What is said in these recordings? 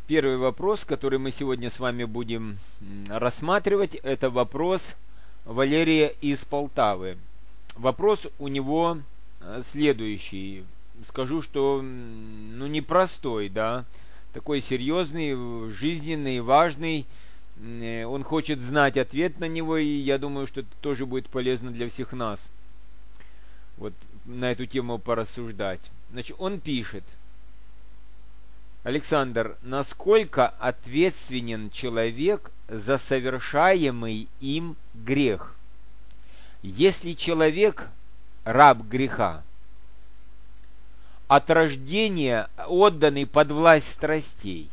Первый вопрос, который мы сегодня с вами будем рассматривать, это вопрос Валерия из Полтавы. Вопрос у него следующий. Скажу, что непростой, да, такой серьезный, жизненный, важный. Он хочет знать ответ на него, и я думаю, что это тоже будет полезно для всех нас. Вот на эту тему порассуждать. Значит, он пишет: Александр, насколько ответственен человек за совершаемый им грех? Если человек раб греха, от рождения отданный под власть страстей,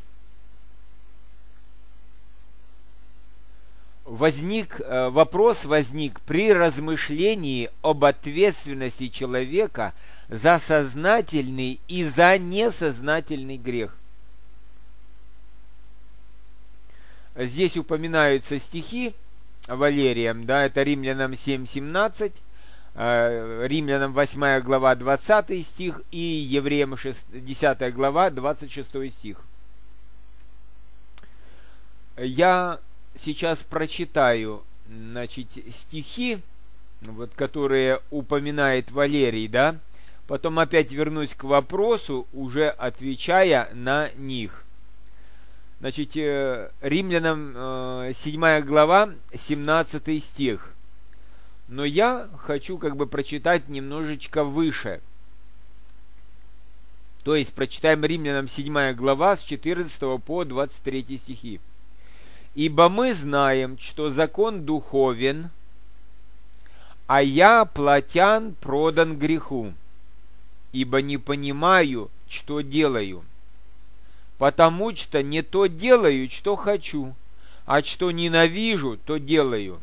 вопрос возник при размышлении об ответственности человека за сознательный и за несознательный грех. Здесь упоминаются стихи Валерием, да, это Римлянам 7:17, Римлянам 8 глава 20 стих и Евреям 10 глава 26 стих. Я сейчас прочитаю, значит, стихи, вот, которые упоминает Валерий, да, потом опять вернусь к вопросу, уже отвечая на них. Значит, Римлянам 7 глава, 17 стих. Но я хочу прочитать немножечко выше. То есть прочитаем Римлянам 7 глава с 14 по 23 стихи. «Ибо мы знаем, что закон духовен, а я, плотян, продан греху, ибо не понимаю, что делаю. Потому что не то делаю, что хочу, а что ненавижу, то делаю.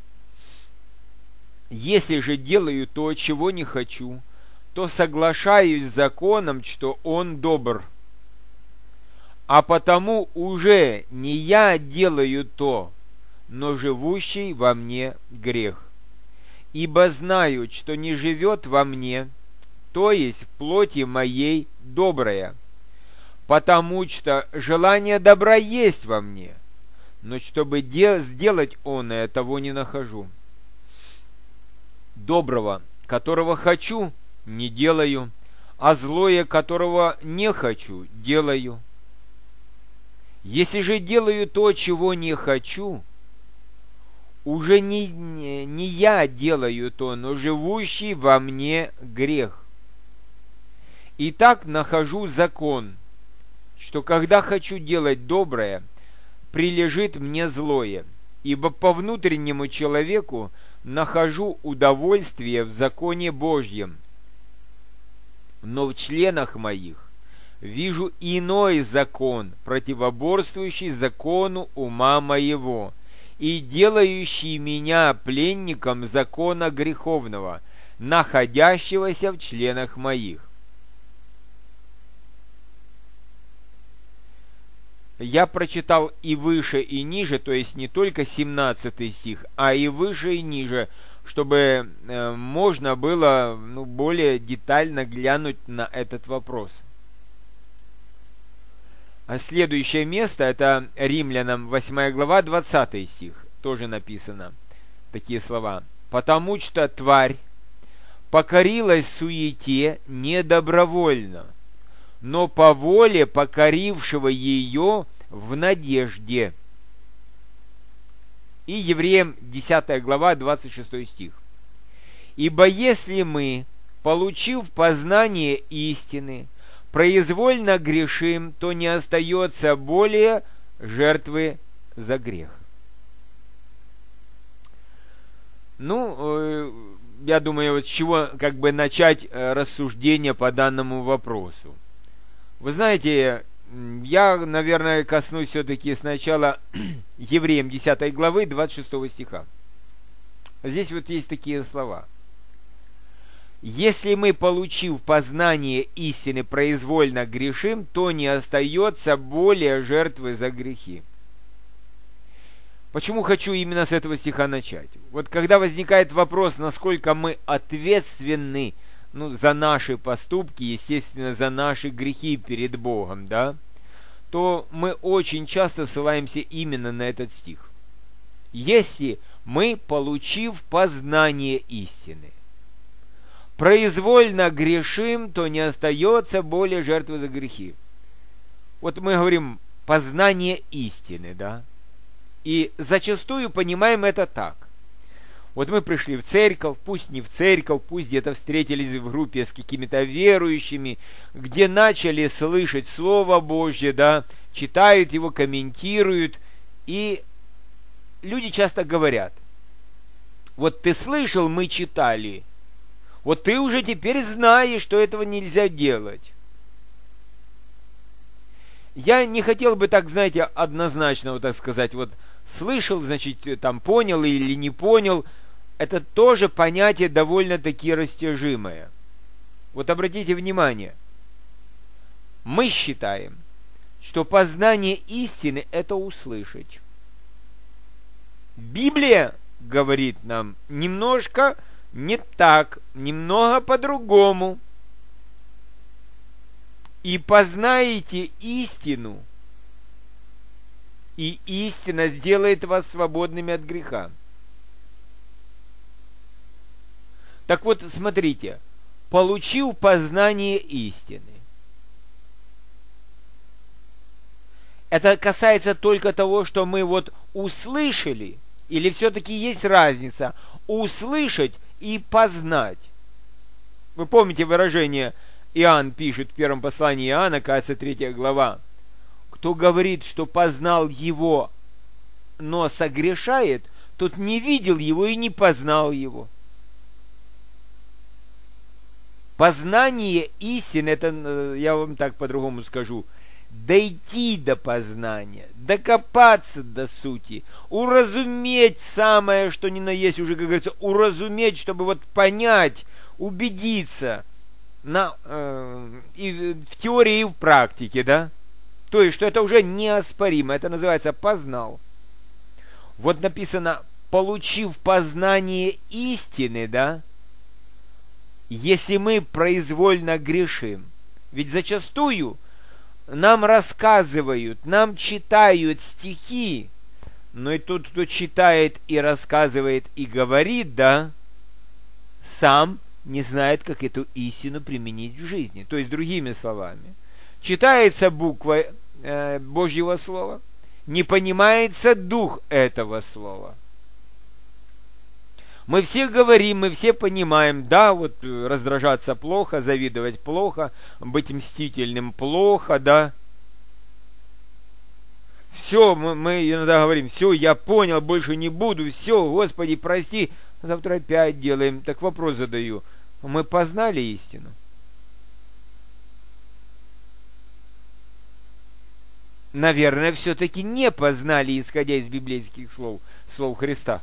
Если же делаю то, чего не хочу, то соглашаюсь с законом, что он добр. А потому уже не я делаю то, но живущий во мне грех. Ибо знаю, что не живет во мне, то есть в плоти моей доброе. Потому что желание добра есть во мне, но чтобы сделать оное, того не нахожу. Доброго, которого хочу, не делаю, а злое, которого не хочу, делаю. Если же делаю то, чего не хочу, уже не я делаю то, но живущий во мне грех. Итак, нахожу закон, что когда хочу делать доброе, прилежит мне злое, ибо по внутреннему человеку нахожу удовольствие в законе Божьем, но в членах моих вижу иной закон, противоборствующий закону ума моего и делающий меня пленником закона греховного, находящегося в членах моих. Я прочитал и выше, и ниже, то есть не только 17 стих, а и выше, и ниже, чтобы можно было более детально глянуть на этот вопрос. А следующее место, это Римлянам 8 глава, 20 стих, тоже написано такие слова. «Потому что тварь покорилась суете не добровольно, но по воле покорившего ее в надежде». И Евреям 10 глава, 26 стих. «Ибо если мы, получив познание истины, произвольно грешим, то не остается более жертвы за грех». Я думаю, с чего начать рассуждение по данному вопросу. Вы знаете, я, наверное, коснусь все-таки сначала Евреям 10 главы 26 стиха. Здесь вот есть такие слова. «Если мы, получив познание истины, произвольно грешим, то не остается более жертвы за грехи». Почему хочу именно с этого стиха начать? Вот когда возникает вопрос, насколько мы ответственны за наши поступки, естественно, за наши грехи перед Богом, да, то мы очень часто ссылаемся именно на этот стих. Если мы, получив познание истины, произвольно грешим, то не остается более жертвы за грехи. Вот мы говорим познание истины, да? И зачастую понимаем это так. Вот мы пришли в церковь, пусть не в церковь, пусть где-то встретились в группе с какими-то верующими, где начали слышать Слово Божье, да, читают его, комментируют, и люди часто говорят: вот ты слышал, мы читали, вот ты уже теперь знаешь, что этого нельзя делать. Я не хотел бы так, знаете, однозначно, вот так сказать, вот слышал, значит, там понял или не понял. Это тоже понятие довольно-таки растяжимое. Вот обратите внимание, мы считаем, что познание истины – это услышать. Библия говорит нам немножко не так, немного по-другому. И познаете истину, и истина сделает вас свободными от греха. Так вот, смотрите, получив познание истины. Это касается только того, что мы вот услышали, или все-таки есть разница услышать и познать? Вы помните выражение, Иоанн пишет в первом послании Иоанна, кажется, 3 глава: кто говорит, что познал его, но согрешает, тот не видел его и не познал его. Познание истины, это, я вам так по-другому скажу, дойти до познания, докопаться до сути, уразуметь самое, что ни на есть, уже, как говорится, уразуметь, чтобы вот понять, убедиться и в теории, и в практике, да? То есть, что это уже неоспоримо, это называется познал. Вот написано, получив познание истины, да? Если мы произвольно грешим. Ведь зачастую нам рассказывают, нам читают стихи, но и тот, кто читает и рассказывает и говорит, да, сам не знает, как эту истину применить в жизни. То есть, другими словами, читается буква Божьего Слова, не понимается дух этого Слова. Мы все говорим, мы все понимаем, да, вот раздражаться плохо, завидовать плохо, быть мстительным плохо, да. Все, мы иногда говорим: все, я понял, больше не буду, все, Господи, прости, завтра опять делаем. Так вопрос задаю: мы познали истину? Наверное, все-таки не познали, исходя из библейских слов Христа.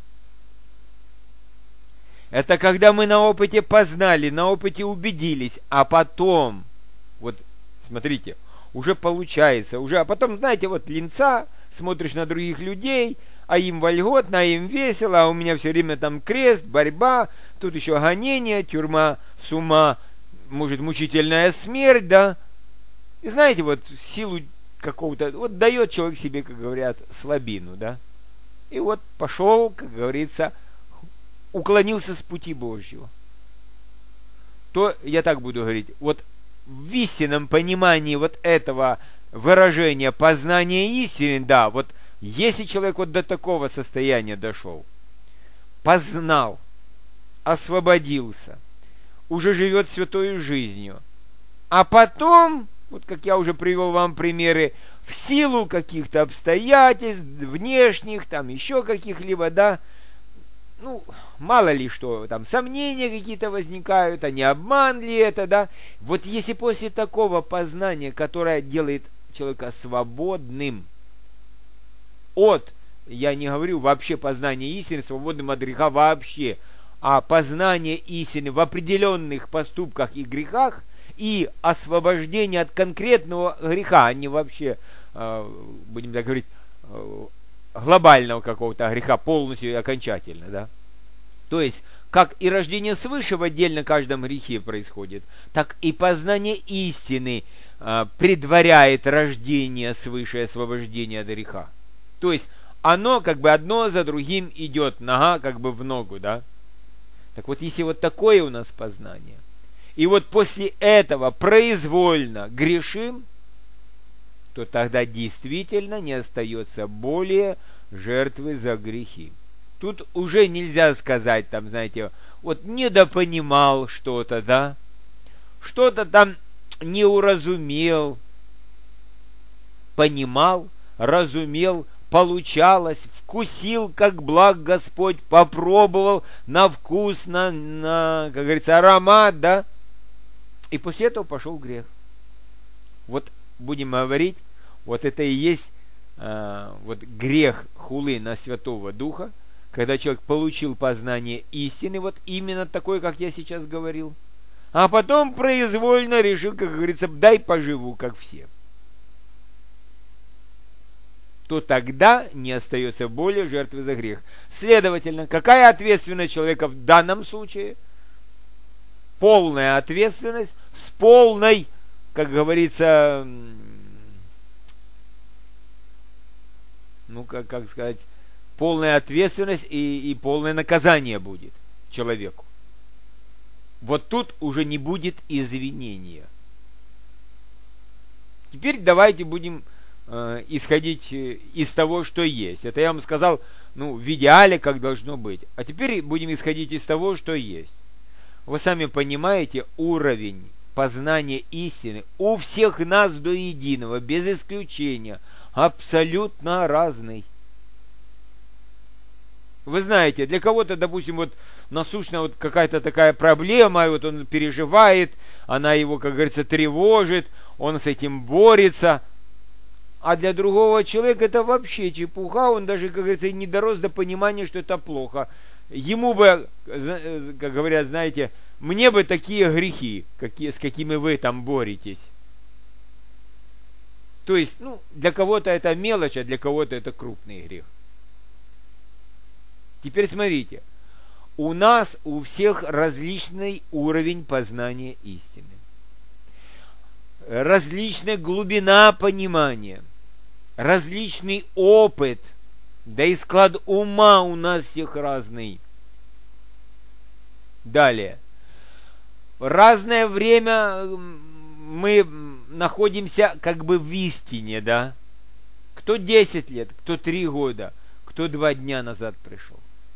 Это когда мы на опыте познали, на опыте убедились, а потом, вот смотрите, уже получается, а потом, знаете, вот линца, смотришь на других людей, а им вольготно, а им весело, а у меня все время там крест, борьба, тут еще гонение, тюрьма с ума, может, мучительная смерть, да. И знаете, вот в силу какого-то, вот дает человек себе, как говорят, слабину, да. И вот пошел, как говорится, уклонился с пути Божьего. То, я так буду говорить, вот в истинном понимании вот этого выражения познания истины, да, вот если человек вот до такого состояния дошел, познал, освободился, уже живет святой жизнью, а потом, вот как я уже привел вам примеры, в силу каких-то обстоятельств, внешних, там еще каких-либо, да, ну, мало ли что, там сомнения какие-то возникают, а не обман ли это, да? Вот если после такого познания, которое делает человека свободным я не говорю вообще познание истины, свободным от греха вообще, а познание истины в определенных поступках и грехах и освобождение от конкретного греха, а не вообще, будем так говорить, глобального какого-то греха полностью и окончательно, да. То есть, как и рождение свыше в отдельно каждом грехе происходит, так и познание истины предваряет рождение свыше освобождения от греха. То есть оно как бы одно за другим идет, нога как бы в ногу, да? Так вот, если вот такое у нас познание, и вот после этого произвольно грешим, то тогда действительно не остается более жертвы за грехи. Тут уже нельзя сказать, там, знаете, вот недопонимал что-то, да, что-то там не уразумел, понимал, разумел, получалось, вкусил, как благ Господь, попробовал на вкус, на, как говорится, аромат, да, и после этого пошел грех. Вот будем говорить, вот это и есть вот грех хулы на Святого Духа, когда человек получил познание истины, вот именно такое, как я сейчас говорил, а потом произвольно решил, как говорится, дай поживу, как все, то тогда не остается более жертвы за грех. Следовательно, какая ответственность человека в данном случае? Полная ответственность с полной, как говорится, ну, как сказать, полная ответственность и полное наказание будет человеку. Вот тут уже не будет извинения. Теперь давайте будем исходить из того, что есть. Это я вам сказал, ну, в идеале, как должно быть. А теперь будем исходить из того, что есть. Вы сами понимаете, уровень познания истины у всех нас до единого, без исключения, абсолютно разный. Вы знаете, для кого-то, допустим, вот насущная вот какая-то такая проблема, и вот он переживает, она его, как говорится, тревожит, он с этим борется. А для другого человека это вообще чепуха, он даже, как говорится, не дорос до понимания, что это плохо. Ему бы, как говорят, знаете, мне бы такие грехи, с какими вы там боретесь. То есть, ну, для кого-то это мелочь, а для кого-то это крупный грех. Теперь смотрите, у нас у всех различный уровень познания истины. Различная глубина понимания, различный опыт, да и склад ума у нас всех разный. Далее. В разное время мы находимся как бы в истине, да? Кто 10 лет, кто 3 года, кто 2 дня назад пришел.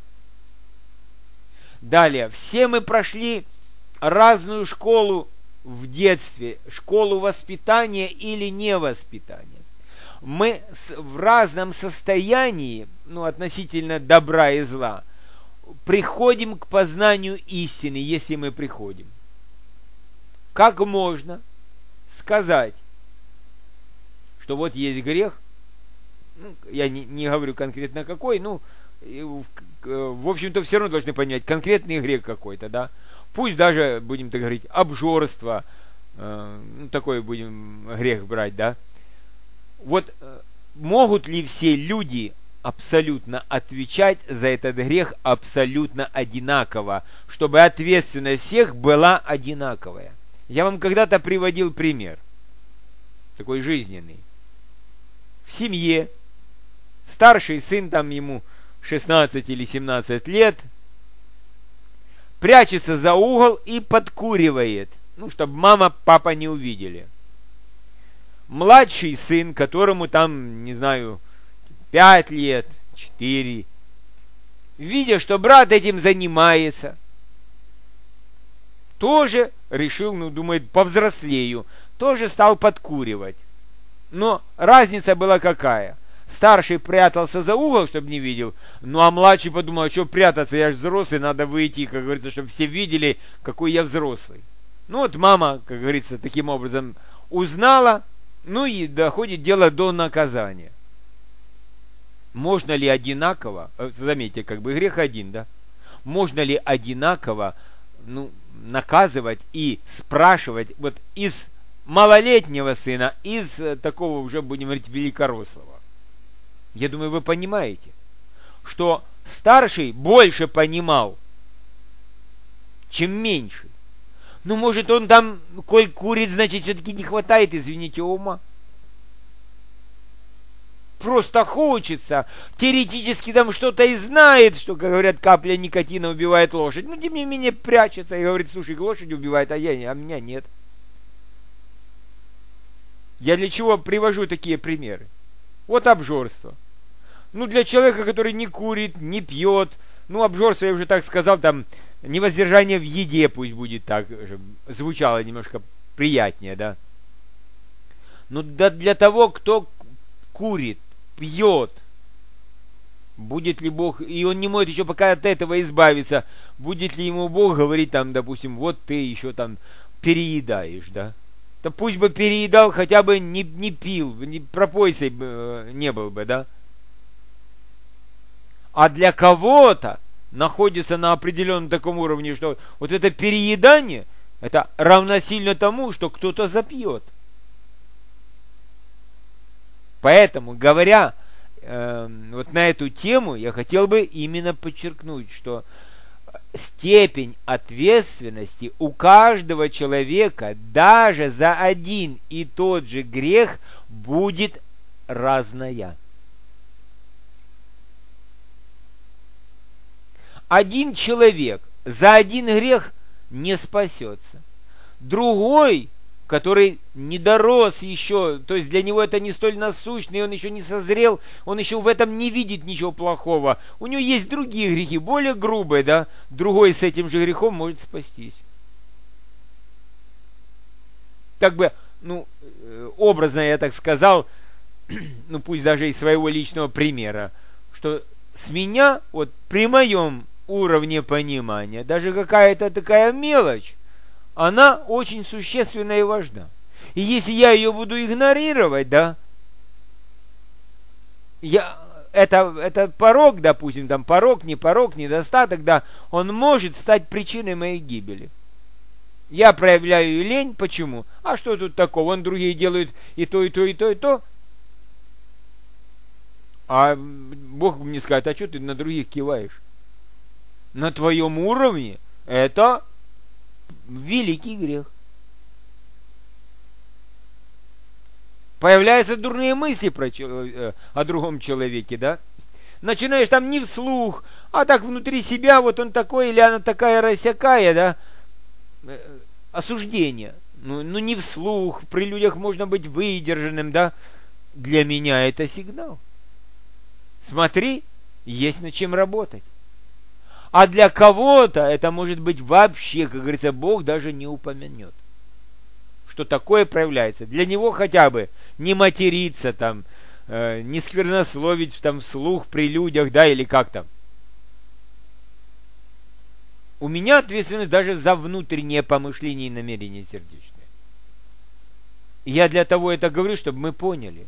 Далее. Все мы прошли разную школу в детстве, школу воспитания или невоспитания. Мы в разном состоянии, ну, относительно добра и зла, приходим к познанию истины, если мы приходим. Как можно сказать, что вот есть грех, ну, я не говорю конкретно какой, ну, в общем-то, все равно должны понять, конкретный грех какой-то, да, пусть даже, будем так говорить, обжорство, ну, такой будем грех брать, да. Вот могут ли все люди абсолютно отвечать за этот грех абсолютно одинаково, чтобы ответственность всех была одинаковая? Я вам когда-то приводил пример, такой жизненный. В семье старший сын, там ему 16 или 17 лет, прячется за угол и подкуривает, ну, чтобы мама, папа не увидели. Младший сын, которому там, не знаю, 5 лет, 4, видя, что брат этим занимается, тоже решил, ну, думает, повзрослею, тоже стал подкуривать. Но разница была какая? Старший прятался за угол, чтобы не видел, ну а младший подумал, что прятаться, я же взрослый, надо выйти, как говорится, чтобы все видели, какой я взрослый. Ну вот мама, как говорится, таким образом узнала, ну и доходит дело до наказания. Можно ли одинаково, заметьте, как бы грех один, да? Можно ли одинаково, ну, наказывать и спрашивать вот из малолетнего сына, из такого уже, будем говорить, великорослого? Я думаю, вы понимаете, что старший больше понимал, чем меньший. Ну, может, он там, коль курит, значит, все-таки не хватает, извините, ума. Просто хочется. Теоретически там что-то и знает, что, как говорят, капля никотина убивает лошадь. Но, тем не менее, прячется и говорит, слушай, лошадь убивает, а меня нет. Я для чего привожу такие примеры? Вот обжорство. Ну, для человека, который не курит, не пьет, ну, обжорство, я уже так сказал, там, невоздержание в еде пусть будет так, звучало немножко приятнее, да. Ну, да для того, кто курит, пьет, будет ли Бог, и он не может еще пока от этого избавиться, будет ли ему Бог говорить там, допустим, вот ты еще там переедаешь, да. Да пусть бы переедал, хотя бы не пил, не пропойцей не был бы, да. А для кого-то находится на определенном таком уровне, что вот это переедание, это равносильно тому, что кто-то запьет. Поэтому, говоря вот на эту тему, я хотел бы именно подчеркнуть, что степень ответственности у каждого человека даже за один и тот же грех будет разная. Один человек за один грех не спасется. Другой, который не дорос еще, то есть для него это не столь насущно, и он еще не созрел, он еще в этом не видит ничего плохого. У него есть другие грехи, более грубые, да, другой с этим же грехом может спастись. Так бы, ну, образно я так сказал, ну пусть даже из своего личного примера, что с меня, вот при моем уровне понимания, даже какая-то такая мелочь, она очень существенна и важна. И если я ее буду игнорировать, да, это порок, допустим, там порок, недостаток, да, он может стать причиной моей гибели. Я проявляю лень, почему? А что тут такого? Вон другие делают и то, и то, и то, и то. А Бог мне скажет, а что ты на других киваешь? На твоем уровне это великий грех. Появляются дурные мысли о другом человеке, да? Начинаешь там не вслух, а так внутри себя, вот он такой или она такая рассякая, да? Осуждение. Ну не вслух, при людях можно быть выдержанным, да? Для меня это сигнал. Смотри, есть над чем работать. А для кого-то это может быть вообще, как говорится, Бог даже не упомянет, что такое проявляется. Для него хотя бы не материться там, не сквернословить там вслух при людях, да, или как там. У меня ответственность даже за внутреннее помышление и намерение сердечное. И я для того это говорю, чтобы мы поняли.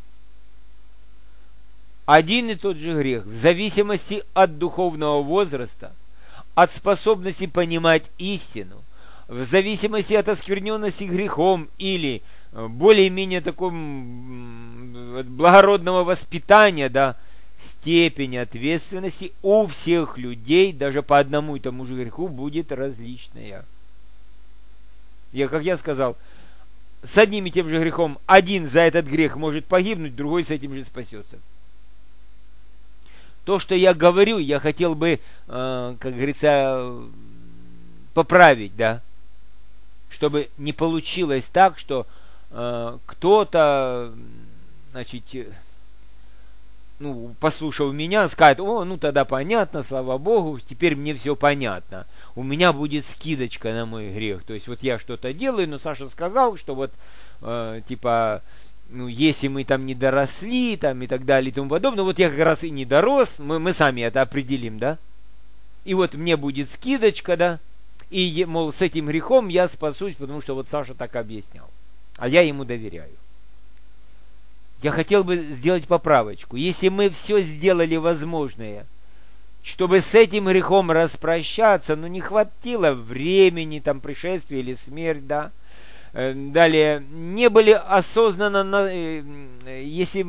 Один и тот же грех, в зависимости от духовного возраста, от способности понимать истину, в зависимости от оскверненности грехом или более-менее такого благородного воспитания, да, степень ответственности у всех людей, даже по одному и тому же греху, будет различная. Как я сказал, с одним и тем же грехом один за этот грех может погибнуть, другой с этим же спасется. То, что я говорю, я хотел бы, как говорится, поправить, да, чтобы не получилось так, что кто-то, значит, послушав меня, скажет, тогда понятно, слава Богу, теперь мне все понятно. У меня будет скидочка на мой грех. То есть вот я что-то делаю, но Саша сказал, что вот, если мы там не доросли, там и так далее и тому подобное, вот я как раз и не дорос, мы сами это определим, да? И вот мне будет скидочка, да? И, мол, с этим грехом я спасусь, потому что вот Саша так объяснял. А я ему доверяю. Я хотел бы сделать поправочку. Если мы все сделали возможное, чтобы с этим грехом распрощаться, не хватило времени, там, пришествия или смерть, да? Далее, не были осознанно, если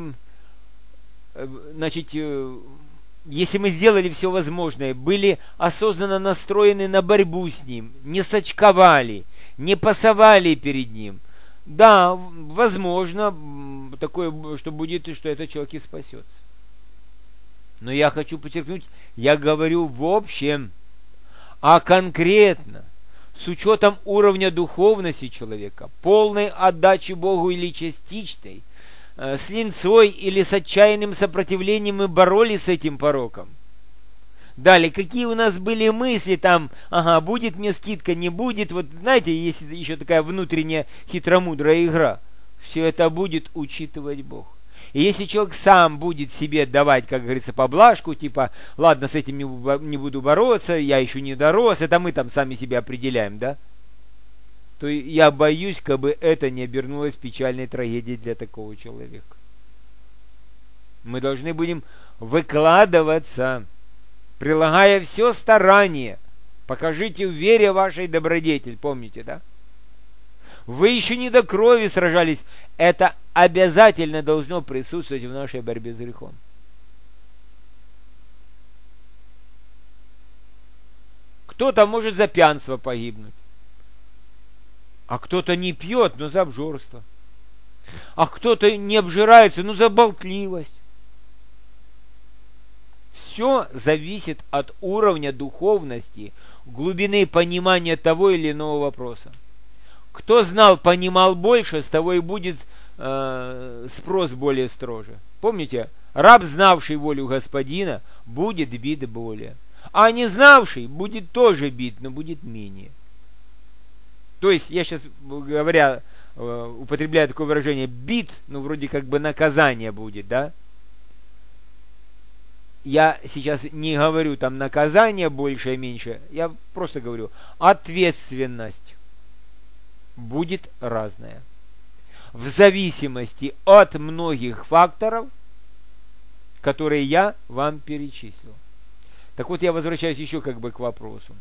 мы сделали все возможное, были осознанно настроены на борьбу с ним, не сочковали, не пасовали перед ним. Да, возможно, такое, что будет, и что этот человек и спасется. Но я хочу подчеркнуть, я говорю в общем, а конкретно, с учетом уровня духовности человека, полной отдачи Богу или частичной, с линцой или с отчаянным сопротивлением мы боролись с этим пороком. Далее, какие у нас были мысли там, ага, будет мне скидка, не будет, вот знаете, есть еще такая внутренняя хитромудрая игра. Все это будет учитывать Бог. И если человек сам будет себе давать, как говорится, поблажку, типа, ладно, с этим не буду бороться, я еще не дорос, это мы там сами себя определяем, да? То я боюсь, как бы это не обернулось печальной трагедией для такого человека. Мы должны будем выкладываться, прилагая все старание. Покажите в вере вашей добродетель, помните, да? Вы еще не до крови сражались. Это обязательно должно присутствовать в нашей борьбе с грехом. Кто-то может за пьянство погибнуть. А кто-то не пьет, но за обжорство. А кто-то не обжирается, но за болтливость. Все зависит от уровня духовности, глубины понимания того или иного вопроса. Кто знал, понимал больше, с того и будет спрос более строже. Помните, раб, знавший волю господина, будет бит более. А не знавший будет тоже бит, но будет менее. То есть, я сейчас, говоря, употребляю такое выражение, бит, ну, вроде как бы наказание будет, да? Я сейчас не говорю там наказание больше и меньше, я просто говорю, ответственность будет разная. В зависимости от многих факторов, которые я вам перечислил. Так вот, я возвращаюсь еще как бы к вопросу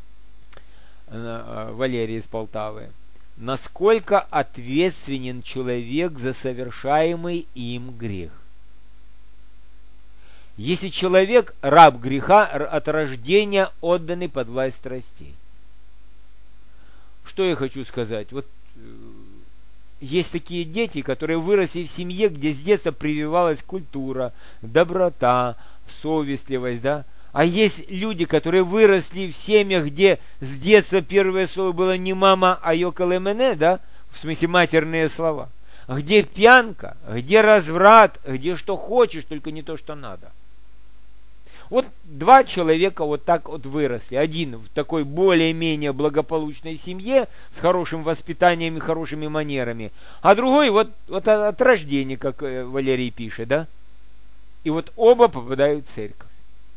Валерии из Полтавы. Насколько ответственен человек за совершаемый им грех? Если человек раб греха, от рождения отданный под власть страстей. Что я хочу сказать? Вот есть такие дети, которые выросли в семье, где с детства прививалась культура, доброта, совестливость, да? А есть люди, которые выросли в семьях, где с детства первое слово было не мама, а йокалемене, да? В смысле матерные слова. Где пьянка, где разврат, где что хочешь, только не то, что надо. Вот два человека вот так вот выросли. Один в такой более-менее благополучной семье, с хорошим воспитанием и хорошими манерами. А другой вот от рождения, как Валерий пишет, да? И вот оба попадают в церковь.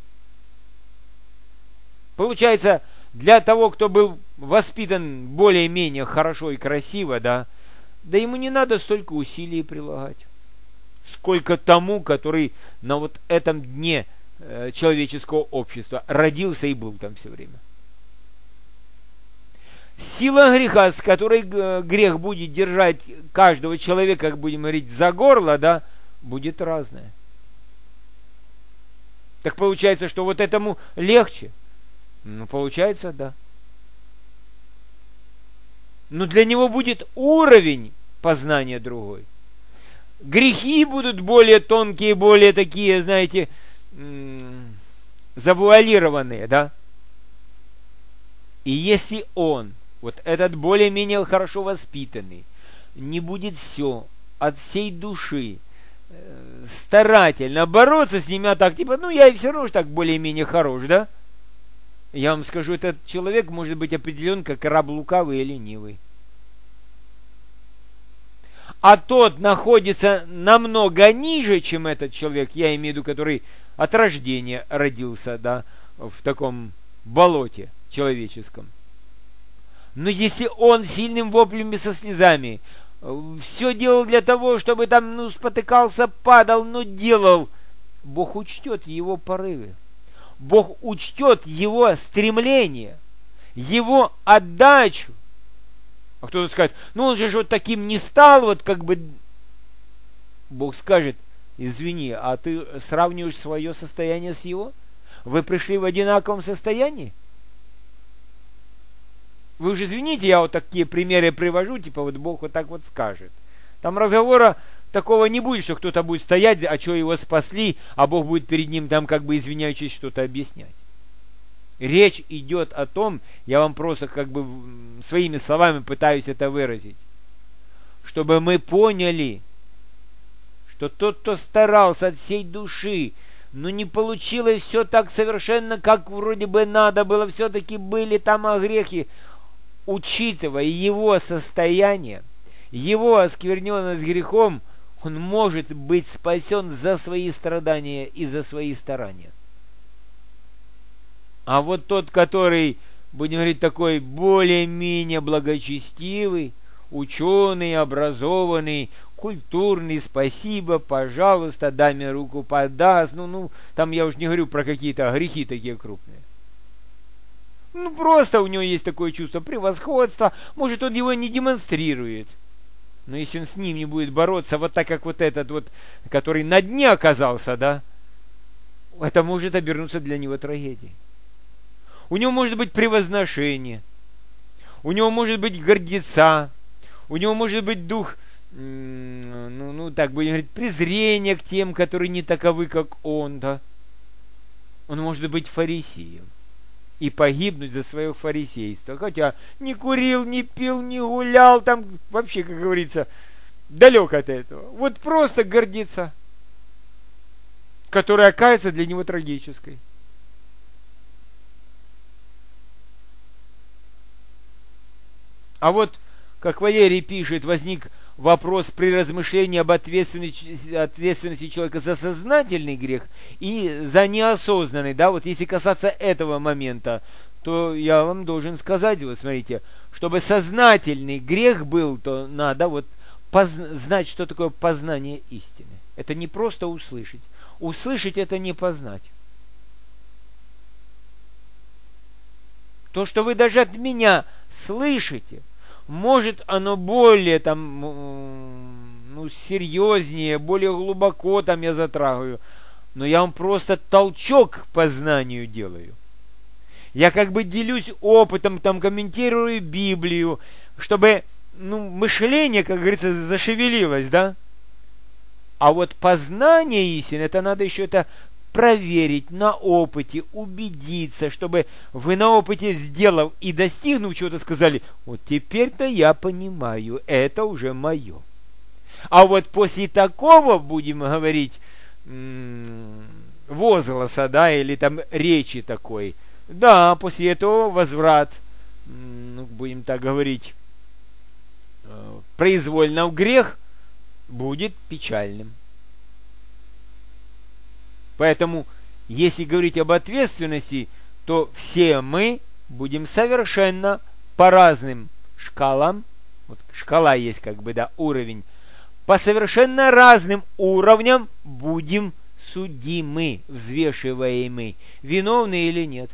Получается, для того, кто был воспитан более-менее хорошо и красиво, да ему не надо столько усилий прилагать, сколько тому, который на вот этом дне человеческого общества родился и был там все время. Сила греха, с которой грех будет держать каждого человека, как будем говорить, за горло, да, будет разная. Так получается, что вот этому легче. Ну, получается, да. Но для него будет уровень познания другой. Грехи будут более тонкие, более такие, знаете, завуалированные, да? И если он, вот этот более-менее хорошо воспитанный, не будет все от всей души старательно бороться с ними, а так, типа, ну, я и все равно же так более-менее хорош, да? Я вам скажу, этот человек может быть определен как раб лукавый и ленивый. А тот находится намного ниже, чем этот человек, я имею в виду, который от рождения родился, да, в таком болоте человеческом. Но если он сильным воплями со слезами все делал для того, чтобы там, ну, спотыкался, падал, но делал, Бог учтет его порывы. Бог учтет его стремление, его отдачу. А кто-то скажет, ну он же вот таким не стал, вот как бы. Бог скажет, извини, а ты сравниваешь свое состояние с его? Вы пришли в одинаковом состоянии? Вы уже извините, я вот такие примеры привожу, типа вот Бог вот так вот скажет. Там разговора такого не будет, что кто-то будет стоять, а что его спасли, а Бог будет перед ним там как бы извиняючись что-то объяснять. Речь идет о том, я вам просто как бы своими словами пытаюсь это выразить, чтобы мы поняли, что тот, кто старался от всей души, но не получилось все так совершенно, как вроде бы надо было, все-таки были там огрехи, учитывая его состояние, его оскверненность грехом, он может быть спасен за свои страдания и за свои старания. А вот тот, который, будем говорить, такой более-менее благочестивый, ученый, образованный, культурный, спасибо, пожалуйста, дай мне руку подаст. Там я уж не говорю про какие-то грехи такие крупные. Просто у него есть такое чувство превосходства, может, он его не демонстрирует. Но если он с ним не будет бороться, вот так как вот этот вот, который на дне оказался, да, это может обернуться для него трагедией. У него может быть превозношение, у него может быть гордеца, у него может быть дух, так будем говорить, презрения к тем, которые не таковы, как он, да. Он может быть фарисеем и погибнуть за свое фарисейство. Хотя не курил, не пил, не гулял, там вообще, как говорится, далек от этого. Вот просто гордеца, которая окажется для него трагической. А вот, как Валерий пишет, возник вопрос при размышлении об ответственности человека за сознательный грех и за неосознанный, да, вот если касаться этого момента, то я вам должен сказать, вот смотрите, чтобы сознательный грех был, то надо вот знать, что такое познание истины. Это не просто услышать. Услышать это не познать. То, что вы даже от меня слышите, может оно более там, серьезнее, более глубоко там я затрагиваю, но я вам просто толчок к познанию делаю. Я как бы делюсь опытом, там комментирую Библию, чтобы мышление, как говорится, зашевелилось, да? А вот познание истины, это надо еще это проверить на опыте, убедиться, чтобы вы на опыте, сделав и достигнув чего-то, сказали, вот теперь-то я понимаю, это уже мое. А вот после такого, будем говорить, возгласа, да, или там речи такой, да, после этого возврат, будем так говорить, произвольно в грех будет печальным. Поэтому, если говорить об ответственности, то все мы будем совершенно по разным шкалам, вот шкала есть как бы, да, уровень, по совершенно разным уровням будем судимы, взвешиваемы, виновны или нет.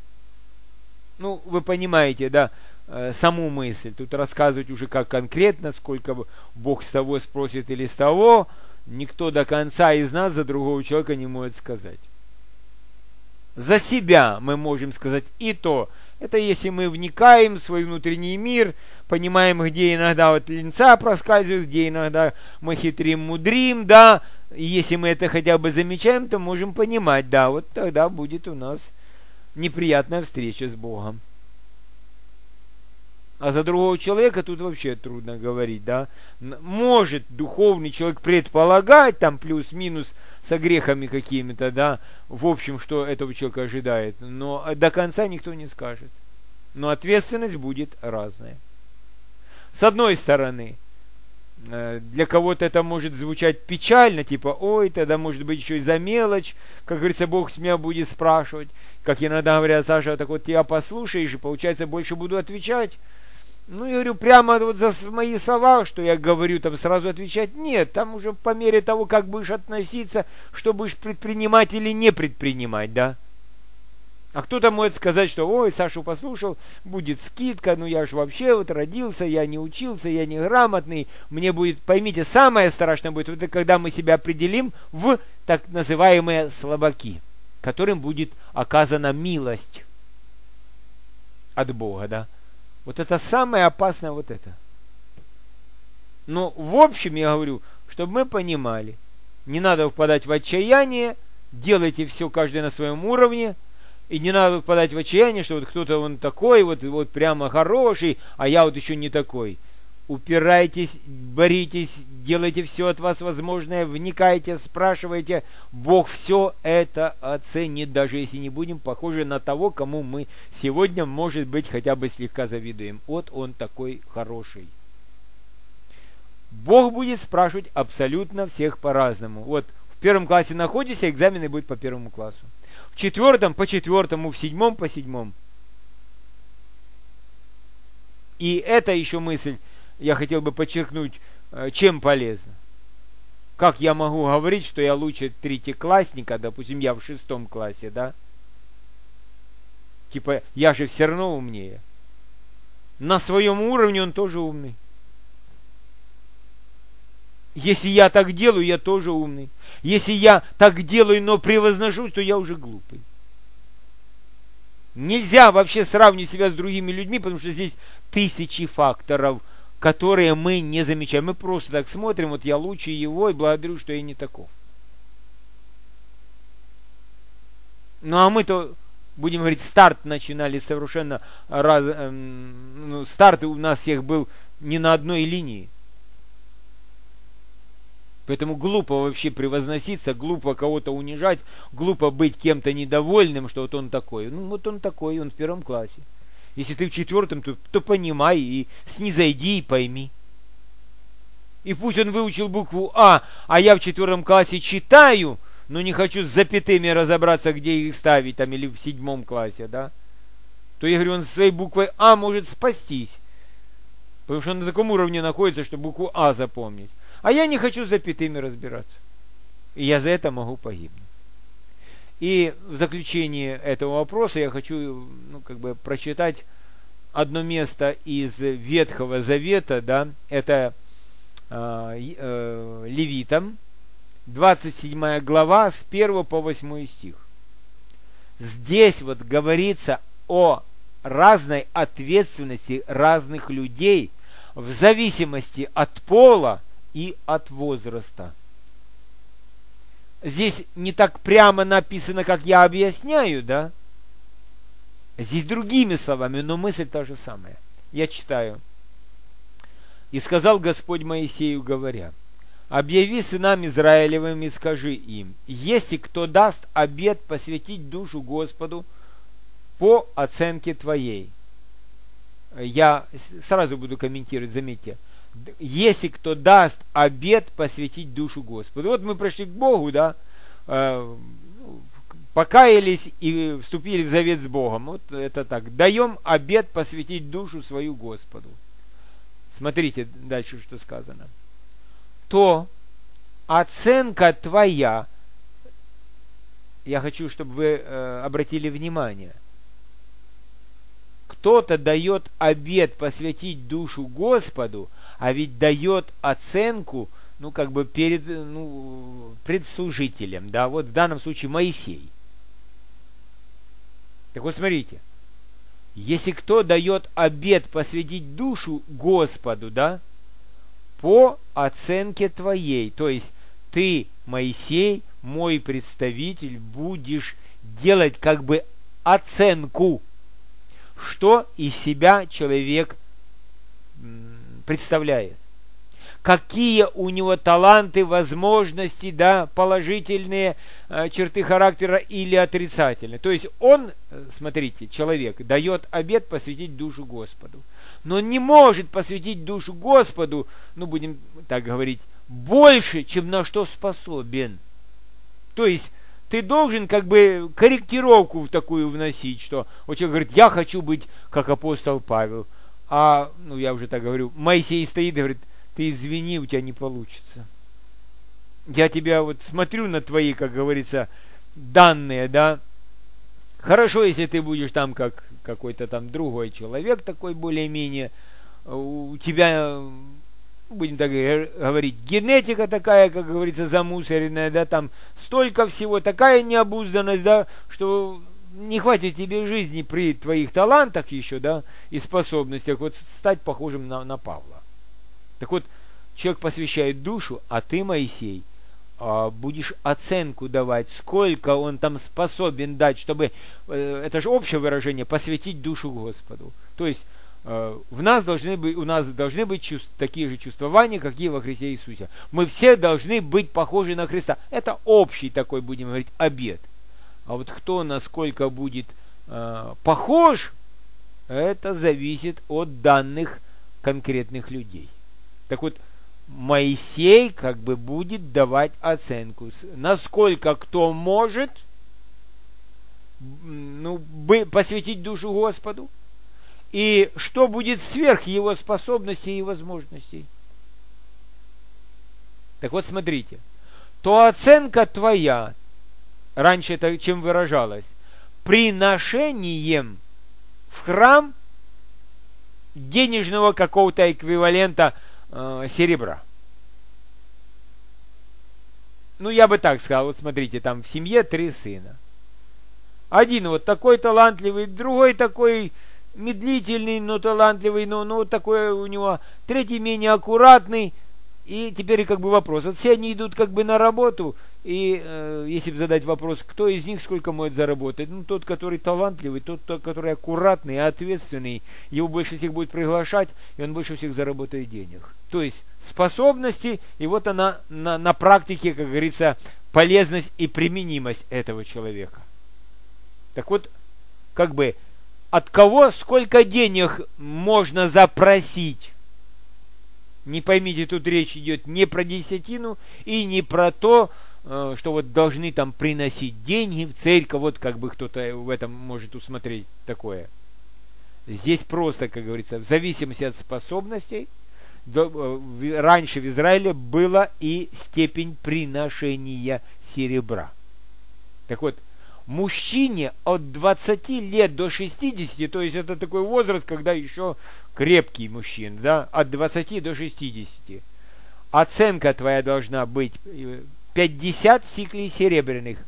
Вы понимаете, да, саму мысль. Тут рассказывать уже как конкретно, сколько Бог с того спросит или с того, никто до конца из нас за другого человека не может сказать. За себя мы можем сказать и то. Это если мы вникаем в свой внутренний мир, понимаем, где иногда вот линца проскальзывает, где иногда мы хитрим, мудрим, да. И если мы это хотя бы замечаем, то можем понимать, да, вот тогда будет у нас неприятная встреча с Богом. А за другого человека тут вообще трудно говорить, да. Может духовный человек предполагать, там плюс-минус со грехами какими-то, да, в общем, что этого человека ожидает, но до конца никто не скажет. Но ответственность будет разная. С одной стороны, для кого-то это может звучать печально, типа, ой, тогда может быть еще и за мелочь, как говорится, Бог с меня будет спрашивать. Как иногда говорят, Саша, так вот тебя послушаешь, и получается больше буду отвечать. Я говорю, прямо вот за мои слова, что я говорю, там сразу отвечать нет. Там уже по мере того, как будешь относиться, что будешь предпринимать или не предпринимать, да. А кто-то может сказать, что, ой, Сашу послушал, будет скидка, я же вообще вот родился, я не учился, я не грамотный. Мне будет, поймите, самое страшное будет, это когда мы себя определим в так называемые слабаки, которым будет оказана милость от Бога, да. Вот это самое опасное вот это. Но в общем я говорю, чтобы мы понимали, не надо впадать в отчаяние, делайте все каждый на своем уровне, и не надо впадать в отчаяние, что вот кто-то он такой, вот прямо хороший, а я вот еще не такой. Упирайтесь, боритесь, делайте все от вас возможное, вникайте, спрашивайте. Бог все это оценит, даже если не будем похожи на того, кому мы сегодня, может быть, хотя бы слегка завидуем. Вот он такой хороший. Бог будет спрашивать абсолютно всех по-разному. Вот в первом классе находитесь, а экзамены будут по первому классу. В четвертом по четвертому, в седьмом по седьмому. И это еще мысль, я хотел бы подчеркнуть, чем полезно. Как я могу говорить, что я лучше третьеклассника, допустим, я в 6 классе, да? Типа, я же все равно умнее. На своем уровне он тоже умный. Если я так делаю, я тоже умный. Если я так делаю, но превозношусь, то я уже глупый. Нельзя вообще сравнивать себя с другими людьми, потому что здесь тысячи факторов, которые мы не замечаем. Мы просто так смотрим, вот я лучше его и благодарю, что я не таков. Ну а мы-то, будем говорить, старт начинали совершенно старт у нас всех был не на одной линии. Поэтому глупо вообще превозноситься, глупо кого-то унижать, глупо быть кем-то недовольным, что вот он такой. Ну вот он такой, он в 1 классе. Если ты в 4, то понимай и снизойди и пойми. И пусть он выучил букву А я в 4 классе читаю, но не хочу с запятыми разобраться, где их ставить, там, или в 7 классе, да, то я говорю, он своей буквой А может спастись. Потому что он на таком уровне находится, что букву А запомнить. А я не хочу с запятыми разбираться. И я за это могу погибнуть. И в заключение этого вопроса я хочу прочитать одно место из Ветхого Завета, да, это Левитам, 27 глава, с 1 по 8 стих. Здесь вот говорится о разной ответственности разных людей в зависимости от пола и от возраста. Здесь не так прямо написано, как я объясняю, да? Здесь другими словами, но мысль та же самая. Я читаю. «И сказал Господь Моисею, говоря, объяви сынам Израилевым и скажи им, если кто даст обет посвятить душу Господу по оценке твоей». Я сразу буду комментировать, заметьте. Если кто даст обет посвятить душу Господу. Вот мы пришли к Богу, да, покаялись и вступили в завет с Богом. Вот это так. Даем обет посвятить душу свою Господу. Смотрите дальше, что сказано. То оценка твоя, я хочу, чтобы вы обратили внимание, кто-то дает обет посвятить душу Господу, а ведь дает оценку, пред служителем, да, вот в данном случае Моисей. Так вот смотрите, если кто дает обет посвятить душу Господу, да, по оценке твоей, то есть ты, Моисей, мой представитель, будешь делать оценку, что из себя человек представляет. Какие у него таланты, возможности, да, положительные черты характера или отрицательные. То есть он, смотрите, человек дает обет посвятить душу Господу. Но он не может посвятить душу Господу, будем так говорить, больше, чем на что способен. То есть ты должен корректировку такую вносить, что вот человек говорит, я хочу быть как апостол Павел. А, я уже так говорю, Моисей стоит и говорит, ты извини, у тебя не получится. Я тебя смотрю на твои, как говорится, данные, да. Хорошо, если ты будешь там как какой-то там другой человек, такой более-менее, у тебя, будем так говорить, генетика такая, как говорится, замусоренная, да, там столько всего, такая необузданность, да, что не хватит тебе жизни при твоих талантах еще, да, и способностях, вот стать похожим на Павла. Так вот, человек посвящает душу, а ты, Моисей, будешь оценку давать, сколько он там способен дать, чтобы, это же общее выражение, посвятить душу Господу. То есть, у нас должны быть такие же чувствования, какие во Христе Иисусе. Мы все должны быть похожи на Христа. Это общий такой, будем говорить, обет. А вот кто насколько будет похож, это зависит от данных конкретных людей. Так вот, Моисей как бы будет давать оценку, насколько кто может посвятить душу Господу, и что будет сверх его способностей и возможностей. Так вот, смотрите, то оценка твоя, раньше это чем выражалась, приношением в храм денежного какого-то эквивалента серебра. Ну, я бы так сказал, вот смотрите, там в семье 3 сына. Один вот такой талантливый, другой такой медлительный, но талантливый, но вот такой у него, третий менее аккуратный. И теперь как бы вопрос. Вот все они идут как бы на работу, и если бы задать вопрос, кто из них сколько может заработать, ну, тот, который талантливый, тот, который аккуратный и ответственный, его больше всех будет приглашать, и он больше всех заработает денег. То есть способности, и вот она на практике, как говорится, полезность и применимость этого человека. Так вот, как бы, от кого сколько денег можно запросить? Не поймите, тут речь идет не про десятину и не про то, что вот должны там приносить деньги в церковь, вот как бы кто-то в этом может усмотреть такое. Здесь просто, как говорится, в зависимости от способностей, раньше в Израиле была и степень приношения серебра. Так вот, мужчине от 20 лет до 60, то есть это такой возраст, когда еще крепкий мужчина, да, от 20 до 60. Оценка твоя должна быть 50 сиклей серебряных.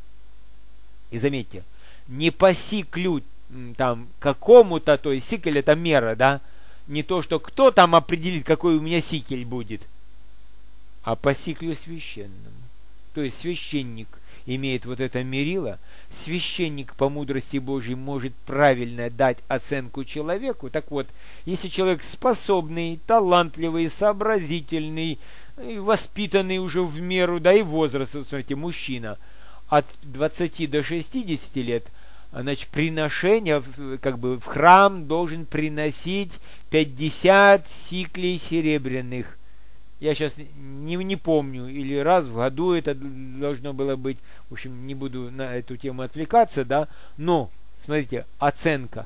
И заметьте, не по сиклю там какому-то, то есть сикль это мера, да, не то, что кто там определит, какой у меня сикель будет, а по сиклю священному. То есть священник имеет вот это мерило, священник по мудрости Божьей может правильно дать оценку человеку. Так вот, если человек способный, талантливый, сообразительный, воспитанный уже в меру, да и возраст, вот смотрите, мужчина от 20 до 60 лет, значит, приношение как бы в храм должен приносить 50 сиклей серебряных. Я сейчас не помню, или раз в году это должно было быть. В общем, не буду на эту тему отвлекаться, да. Но, смотрите, оценка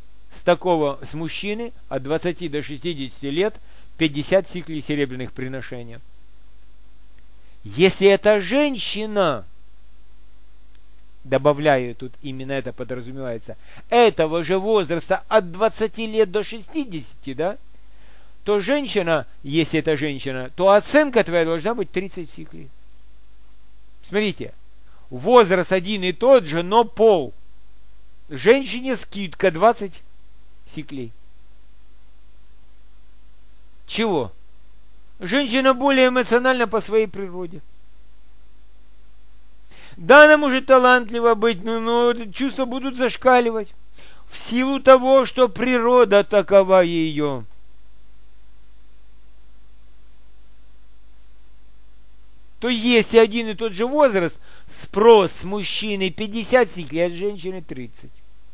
с мужчины от 20 до 60 лет 50 сиклей серебряных приношения. Если это женщина, добавляю, тут именно это подразумевается, этого же возраста от 20 лет до 60, да, то женщина, если это женщина, то оценка твоя должна быть 30 сиклей. Смотрите, возраст один и тот же, но пол. Женщине скидка 20 сиклей. Чего? Женщина более эмоциональна по своей природе. Да, она может талантлива быть, но чувства будут зашкаливать. В силу того, что природа такова ее. То если один и тот же возраст, спрос с мужчины 50 сиклей, а с женщины 30.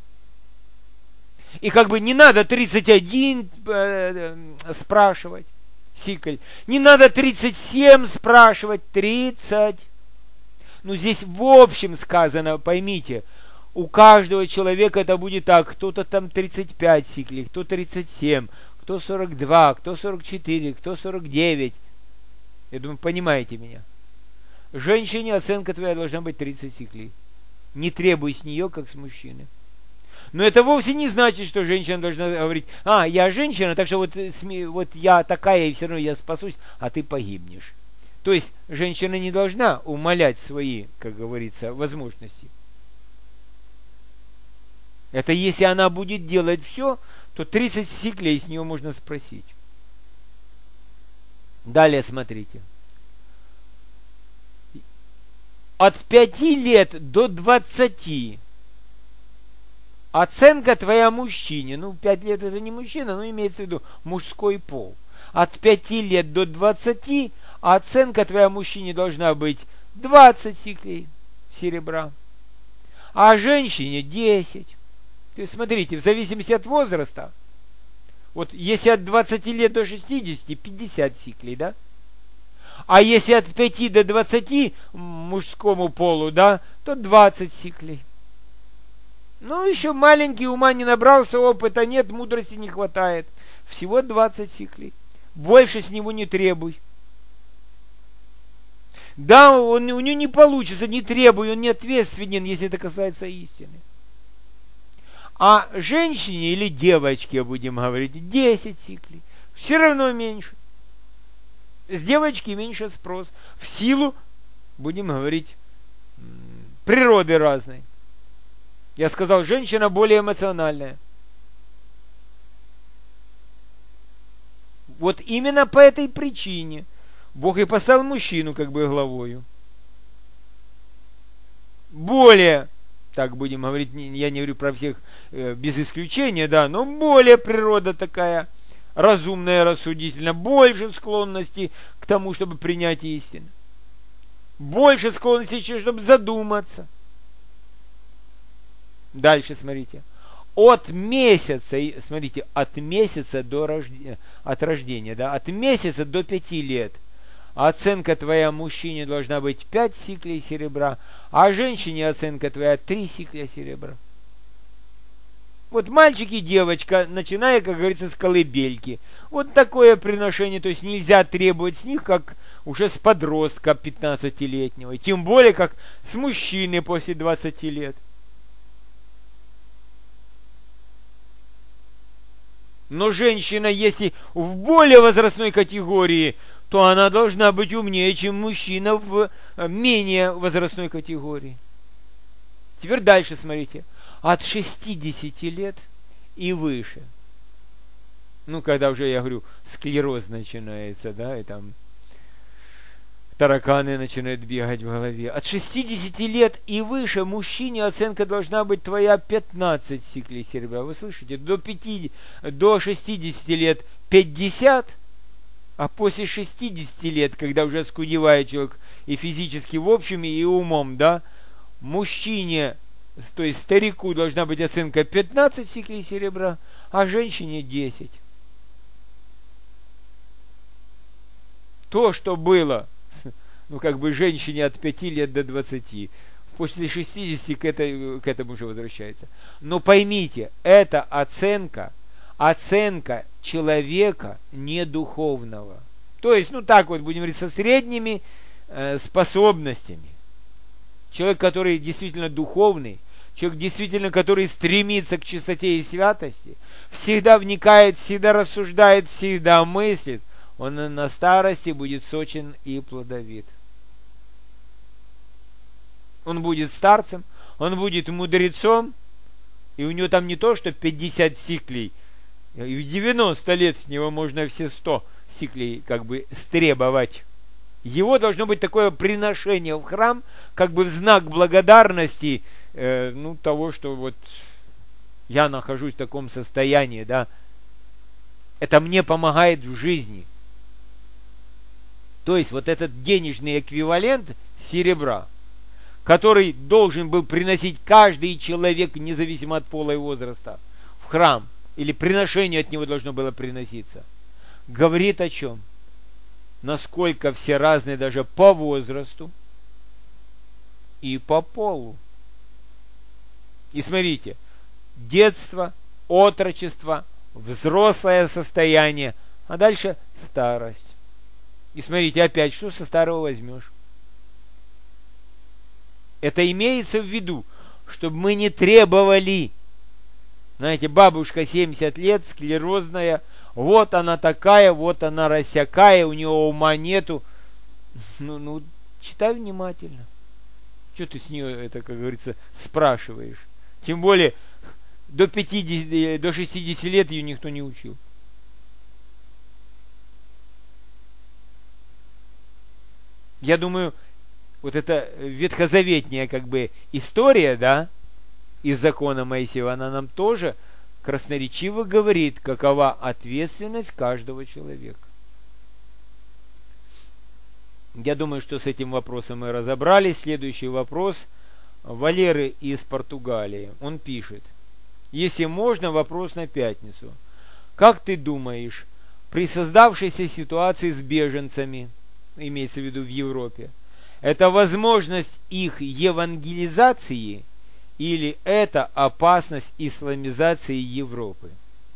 И как бы не надо 31 спрашивать сикль, не надо 37 спрашивать, 30. Ну здесь в общем сказано, поймите, у каждого человека это будет так, кто-то там 35 сиклей, кто 37, кто 42, кто 44, кто 49. Я думаю, понимаете меня. Женщине оценка твоя должна быть 30 сиклей. Не требуй с нее, как с мужчины. Но это вовсе не значит, что женщина должна говорить: я женщина, так что вот я такая, и все равно я спасусь, а ты погибнешь. То есть женщина не должна умалять свои, как говорится, возможности. Это если она будет делать все, то 30 сиклей с нее можно спросить. Далее смотрите. От 5 лет до 20 оценка твоя мужчине, 5 лет это не мужчина, но имеется в виду мужской пол. От 5 лет до 20 оценка твоя мужчине должна быть 20 сиклей серебра, а женщине 10. То есть, смотрите, в зависимости от возраста, вот если от 20 лет до 60, 50 сиклей, да? А если от 5 до 20 мужскому полу, да, то 20 сиклей. Ну, еще маленький, ума не набрался, опыта нет, мудрости не хватает. Всего 20 сиклей. Больше с него не требуй. Да, у него не получится, не требуй, он не ответственен, если это касается истины. А женщине или девочке, будем говорить, 10 сиклей. Все равно меньше. С девочки меньше спрос. В силу, будем говорить, природы разной. Я сказал, женщина более эмоциональная. Вот именно по этой причине Бог и поставил мужчину как бы главою. Более, так будем говорить, я не говорю про всех без исключения, да, но более природа такая разумная, рассудительная, больше склонности к тому, чтобы принять истину. Больше склонности, чтобы задуматься. Дальше смотрите. От месяца, смотрите, от месяца до рождения, от рождения, да, от месяца до 5 лет оценка твоя мужчине должна быть 5 сиклей серебра, а женщине оценка твоя 3 сикля серебра. Вот мальчик и девочка, начиная, как говорится, с колыбельки. Вот такое приношение, то есть нельзя требовать с них, как уже с подростка 15-летнего, тем более, как с мужчины после 20 лет. Но женщина, если в более возрастной категории, то она должна быть умнее, чем мужчина в менее возрастной категории. Теперь дальше смотрите. От 60 лет и выше. Когда уже, я говорю, склероз начинается, да, и там тараканы начинают бегать в голове. От 60 лет и выше мужчине оценка должна быть твоя 15 сиклей серебра. Вы слышите? До 60 лет 50, а после 60 лет, когда уже оскудевает человек и физически в общем, и умом, да, мужчине, то есть старику, должна быть оценка 15 сиклей серебра, а женщине 10. То, что было, женщине от 5 лет до 20, после 60 к этому уже возвращается. Но поймите, это оценка человека недуховного. То есть, будем говорить, со средними способностями. Человек, который действительно духовный, человек, действительно, который стремится к чистоте и святости, всегда вникает, всегда рассуждает, всегда мыслит, он на старости будет сочен и плодовит. Он будет старцем, он будет мудрецом, и у него там не то, что 50 сиклей, и в 90 лет с него можно все 100 сиклей стребовать. Его должно быть такое приношение в храм, в знак благодарности того, что я нахожусь в таком состоянии, да. Это мне помогает в жизни. То есть этот денежный эквивалент серебра, который должен был приносить каждый человек, независимо от пола и возраста, в храм, или приношение от него должно было приноситься, говорит о чем? Насколько все разные даже по возрасту и по полу. И смотрите, детство, отрочество, взрослое состояние, а дальше старость. И смотрите, опять, что со старого возьмешь? Это имеется в виду, чтобы мы не требовали. Знаете, бабушка 70 лет, склерозная, вот она такая, вот она рассякая, у нее ума нету. Читай внимательно. Что ты с нее, как говорится, спрашиваешь? Тем более, до 50, до 60 лет ее никто не учил. Я думаю, вот эта ветхозаветняя как бы история, да, из закона Моисеева, она нам тоже красноречиво говорит, какова ответственность каждого человека. Я думаю, что с этим вопросом мы разобрались. Следующий вопрос Валеры из Португалии. Он пишет: если можно, вопрос на пятницу. Как ты думаешь, при создавшейся ситуации с беженцами, имеется в виду в Европе, это возможность их евангелизации или это опасность исламизации Европы?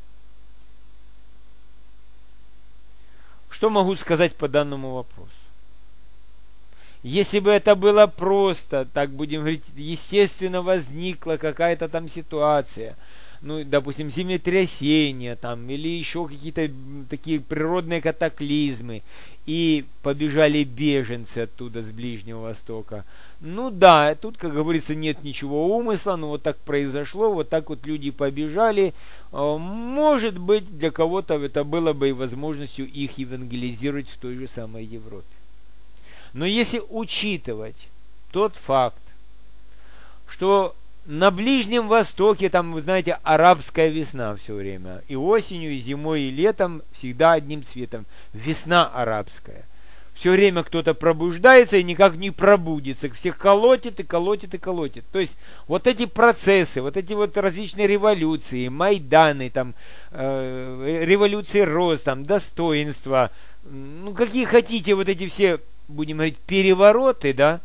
Что могу сказать по данному вопросу? Если бы это было просто, так будем говорить, естественно возникла какая-то там ситуация, ну, допустим, землетрясение там, или еще какие-то такие природные катаклизмы, и побежали беженцы оттуда, с Ближнего Востока. Ну да, тут, как говорится, нет ничего умысла, но вот так произошло, вот так вот люди побежали. Может быть, для кого-то это было бы и возможностью их евангелизировать в той же самой Европе. Но если учитывать тот факт, что на Ближнем Востоке, там, вы знаете, арабская весна все время, и осенью, и зимой, и летом всегда одним цветом. Весна арабская. Все время кто-то пробуждается и никак не пробудится. Всех колотит и колотит и колотит. То есть вот эти процессы, вот эти вот различные революции, Майданы, там, революции рост, там, достоинства, ну какие хотите вот эти все, будем говорить, перевороты, да,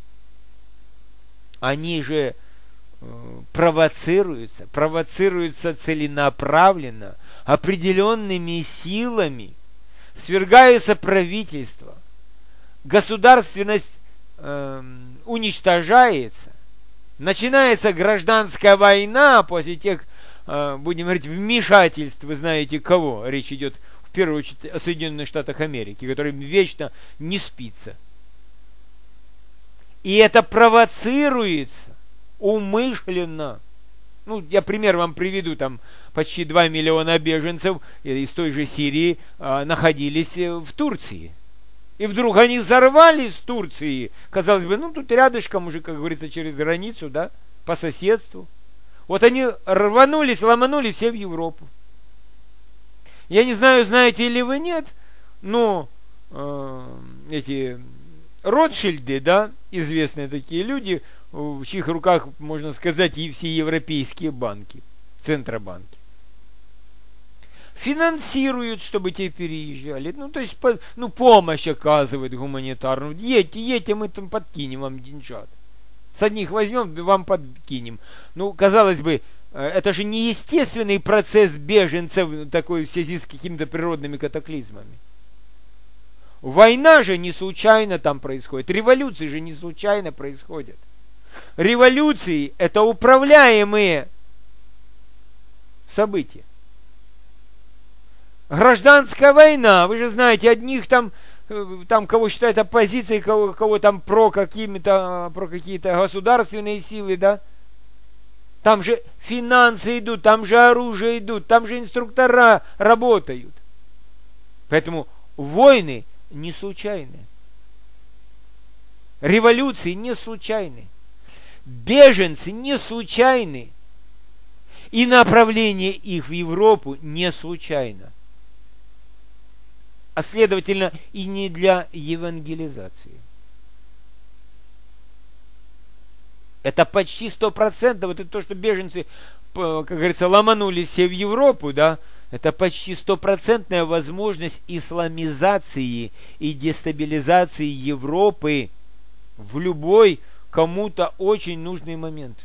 они же провоцируются целенаправленно, определенными силами, свергаются правительства, государственность уничтожается, начинается гражданская война после тех, будем говорить, вмешательств, вы знаете кого, речь идет в первую очередь о Соединенных Штатах Америки, которым вечно не спится. И это провоцируется умышленно. Ну, я пример вам приведу, там почти 2 миллиона беженцев из той же Сирии находились в Турции. И вдруг они взорвались в Турции. Казалось бы, ну тут рядышком уже, как говорится, через границу, да, по соседству. Вот они рванулись, ломанули все в Европу. Я не знаю, знаете ли вы, нет, но эти Ротшильды, да, известные такие люди, в чьих руках, можно сказать, и все европейские банки, центробанки, финансируют, чтобы те переезжали. Ну, то есть, помощь оказывают гуманитарную. Едьте, мы там подкинем вам деньжат. С одних возьмем, вам подкинем. Ну, казалось бы, это же не естественный процесс беженцев такой в связи с какими-то природными катаклизмами. Война же не случайно там происходит. Революции же не случайно происходят. Революции – это управляемые события. Гражданская война, вы же знаете, одних там кого считают оппозицией, кого там про какие-то государственные силы, да. Там же финансы идут, там же оружие идут, там же инструктора работают. Поэтому войны не случайны. Революции не случайны. Беженцы не случайны. И направление их в Европу не случайно. А следовательно, и не для евангелизации. Это почти 100%. Вот это то, что беженцы, как говорится, ломанули все в Европу, да, это почти 100% возможность исламизации и дестабилизации Европы в любой кому-то очень нужный момент.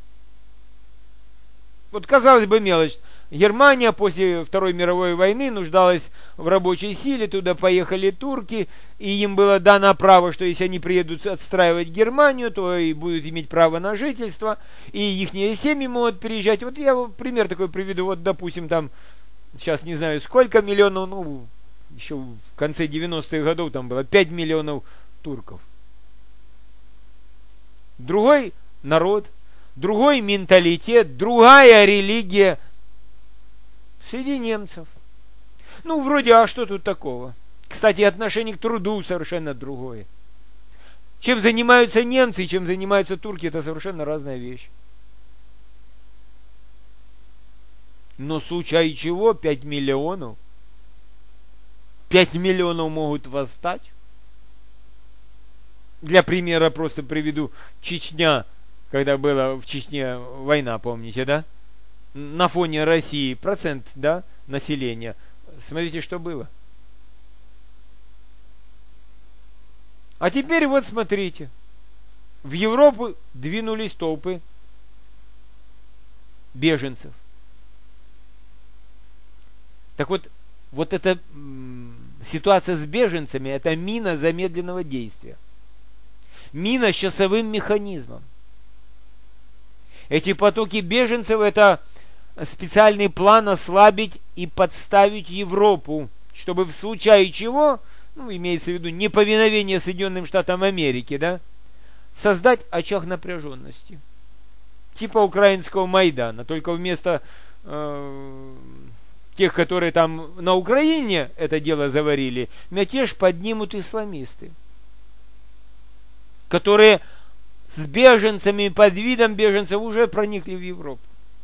Вот, казалось бы, мелочь. Германия после Второй мировой войны нуждалась в рабочей силе, туда поехали турки, и им было дано право, что если они приедут отстраивать Германию, то и будут иметь право на жительство, и их семьи могут переезжать. Вот я пример такой приведу, вот, допустим, там, сейчас не знаю сколько миллионов, ну, еще в конце 90-х годов там было 5 миллионов турков. Другой народ, другой менталитет, другая религия среди немцев. Ну, вроде, а что тут такого? Кстати, отношение к труду совершенно другое. Чем занимаются немцы и чем занимаются турки, это совершенно разная вещь. Но в случае чего 5 миллионов? 5 миллионов могут восстать. Для примера просто приведу Чечня, когда была в Чечне война, помните, да? На фоне России процент, да, населения. Смотрите, что было. А теперь вот смотрите. В Европу двинулись толпы беженцев. Так вот, вот эта ситуация с беженцами, это мина замедленного действия. Мина с часовым механизмом. Эти потоки беженцев, это специальный план ослабить и подставить Европу, чтобы в случае чего, ну, имеется в виду неповиновение Соединенным Штатам Америки, да, создать очаг напряженности. Типа украинского Майдана, только вместо тех, которые там на Украине это дело заварили, мятеж поднимут исламисты, которые с беженцами, под видом беженцев уже проникли в Европу.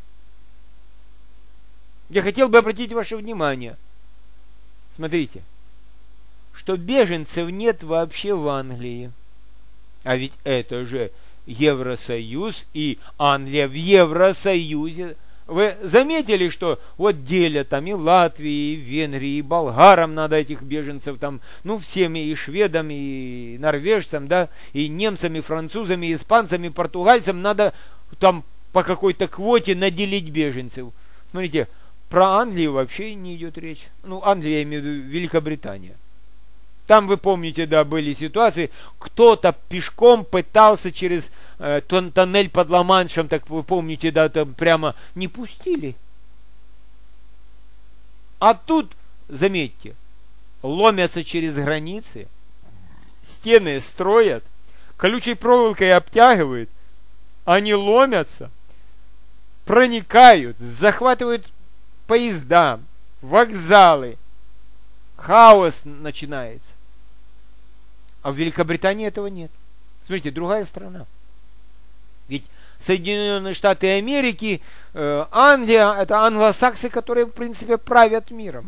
Я хотел бы обратить ваше внимание, смотрите, что беженцев нет вообще в Англии. А ведь это же Евросоюз, и Англия в Евросоюзе. Вы заметили, что вот делят там и Латвии, и Венгрии, и болгарам надо этих беженцев там, ну, всеми, и шведам, и норвежцам, да, и немцам, и французам, и испанцам, и португальцам надо там по какой-то квоте наделить беженцев. Смотрите, про Англию вообще не идет речь. Ну, Англия, я имею в виду Великобритания. Там, вы помните, да, были ситуации, кто-то пешком пытался через тоннель под Ла-Маншем, так вы помните, да, там прямо не пустили. А тут, заметьте, ломятся через границы, стены строят, колючей проволокой обтягивают, они ломятся, проникают, захватывают поезда, вокзалы, хаос начинается. А в Великобритании этого нет. Смотрите, другая страна. Ведь Соединенные Штаты Америки, Англия, это англосаксы, которые, в принципе, правят миром.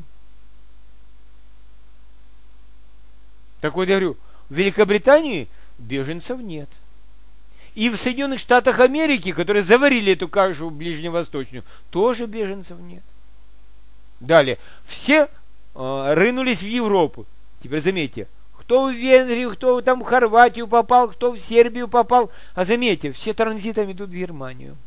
Так вот, я говорю, в Великобритании беженцев нет. И в Соединенных Штатах Америки, которые заварили эту кашу ближневосточную, тоже беженцев нет. Далее. Все рынулись в Европу. Теперь заметьте, кто в Венгрию, кто там в Хорватию попал, кто в Сербию попал. А заметьте, все транзитом идут в Германию.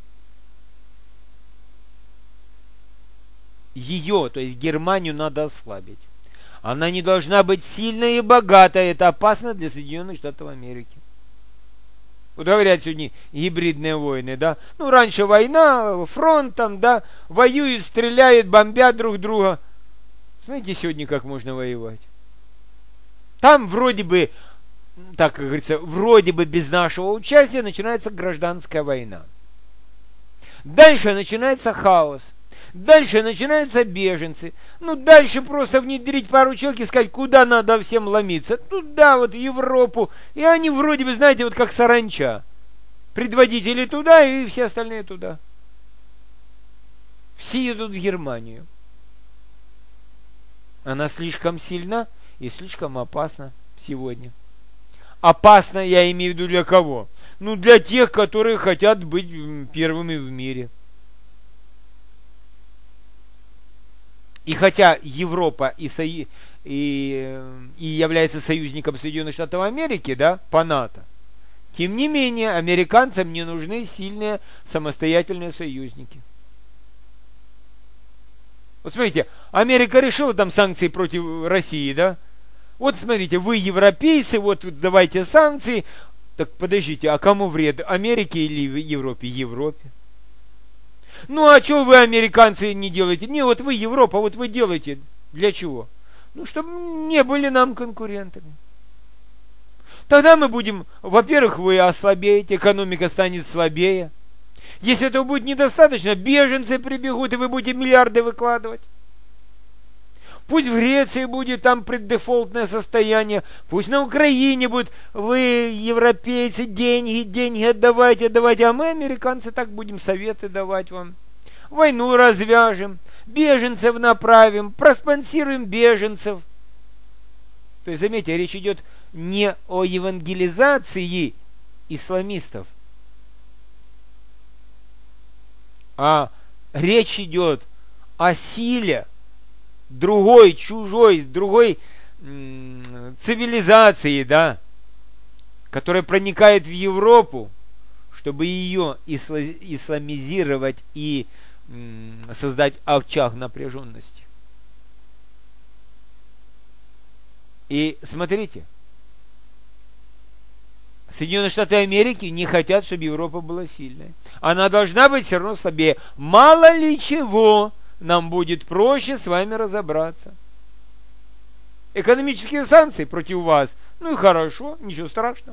Ее, то есть Германию, надо ослабить. Она не должна быть сильной и богатой. Это опасно для Соединенных Штатов Америки. Вот говорят сегодня гибридные войны, да. Ну, раньше война, фронт там, да, воюют, стреляют, бомбят друг друга. Знаете, сегодня как можно воевать? Там вроде бы, так как говорится, вроде бы без нашего участия начинается гражданская война. Дальше начинается хаос. Дальше начинаются беженцы. Ну, дальше просто внедрить пару человек и сказать, куда надо всем ломиться. Туда, вот, в Европу. И они вроде бы, знаете, вот как саранча. Предводители туда и все остальные туда. Все идут в Германию. Она слишком сильна и слишком опасна сегодня. Опасно, я имею в виду, для кого? Ну, для тех, которые хотят быть первыми в мире. И хотя Европа и является союзником Соединенных Штатов Америки, да, по НАТО, тем не менее, американцам не нужны сильные самостоятельные союзники. Вот смотрите, Америка решила там санкции против России, да? Вот смотрите, вы европейцы, вот давайте санкции. Так подождите, а кому вред? Америке или Европе? Европе. Ну а что вы, американцы, не делаете? Не, вот вы, Европа, вот вы делаете. Для чего? Ну, чтобы не были нам конкурентами. Тогда мы будем, во-первых, вы ослабеете, экономика станет слабее. Если этого будет недостаточно, беженцы прибегут, и вы будете миллиарды выкладывать. Пусть в Греции будет там преддефолтное состояние, пусть на Украине будет, вы, европейцы, деньги отдавайте, а мы, американцы, так будем советы давать вам. Войну развяжем, беженцев направим, проспонсируем беженцев. То есть, заметьте, речь идет не о евангелизации исламистов, а речь идет о силе другой цивилизации, да, которая проникает в Европу, чтобы ее исламизировать и создать очаг напряженности. И смотрите, Соединенные Штаты Америки не хотят, чтобы Европа была сильной. Она должна быть все равно слабее. Мало ли чего, нам будет проще с вами разобраться. Экономические санкции против вас, ну и хорошо, ничего страшного.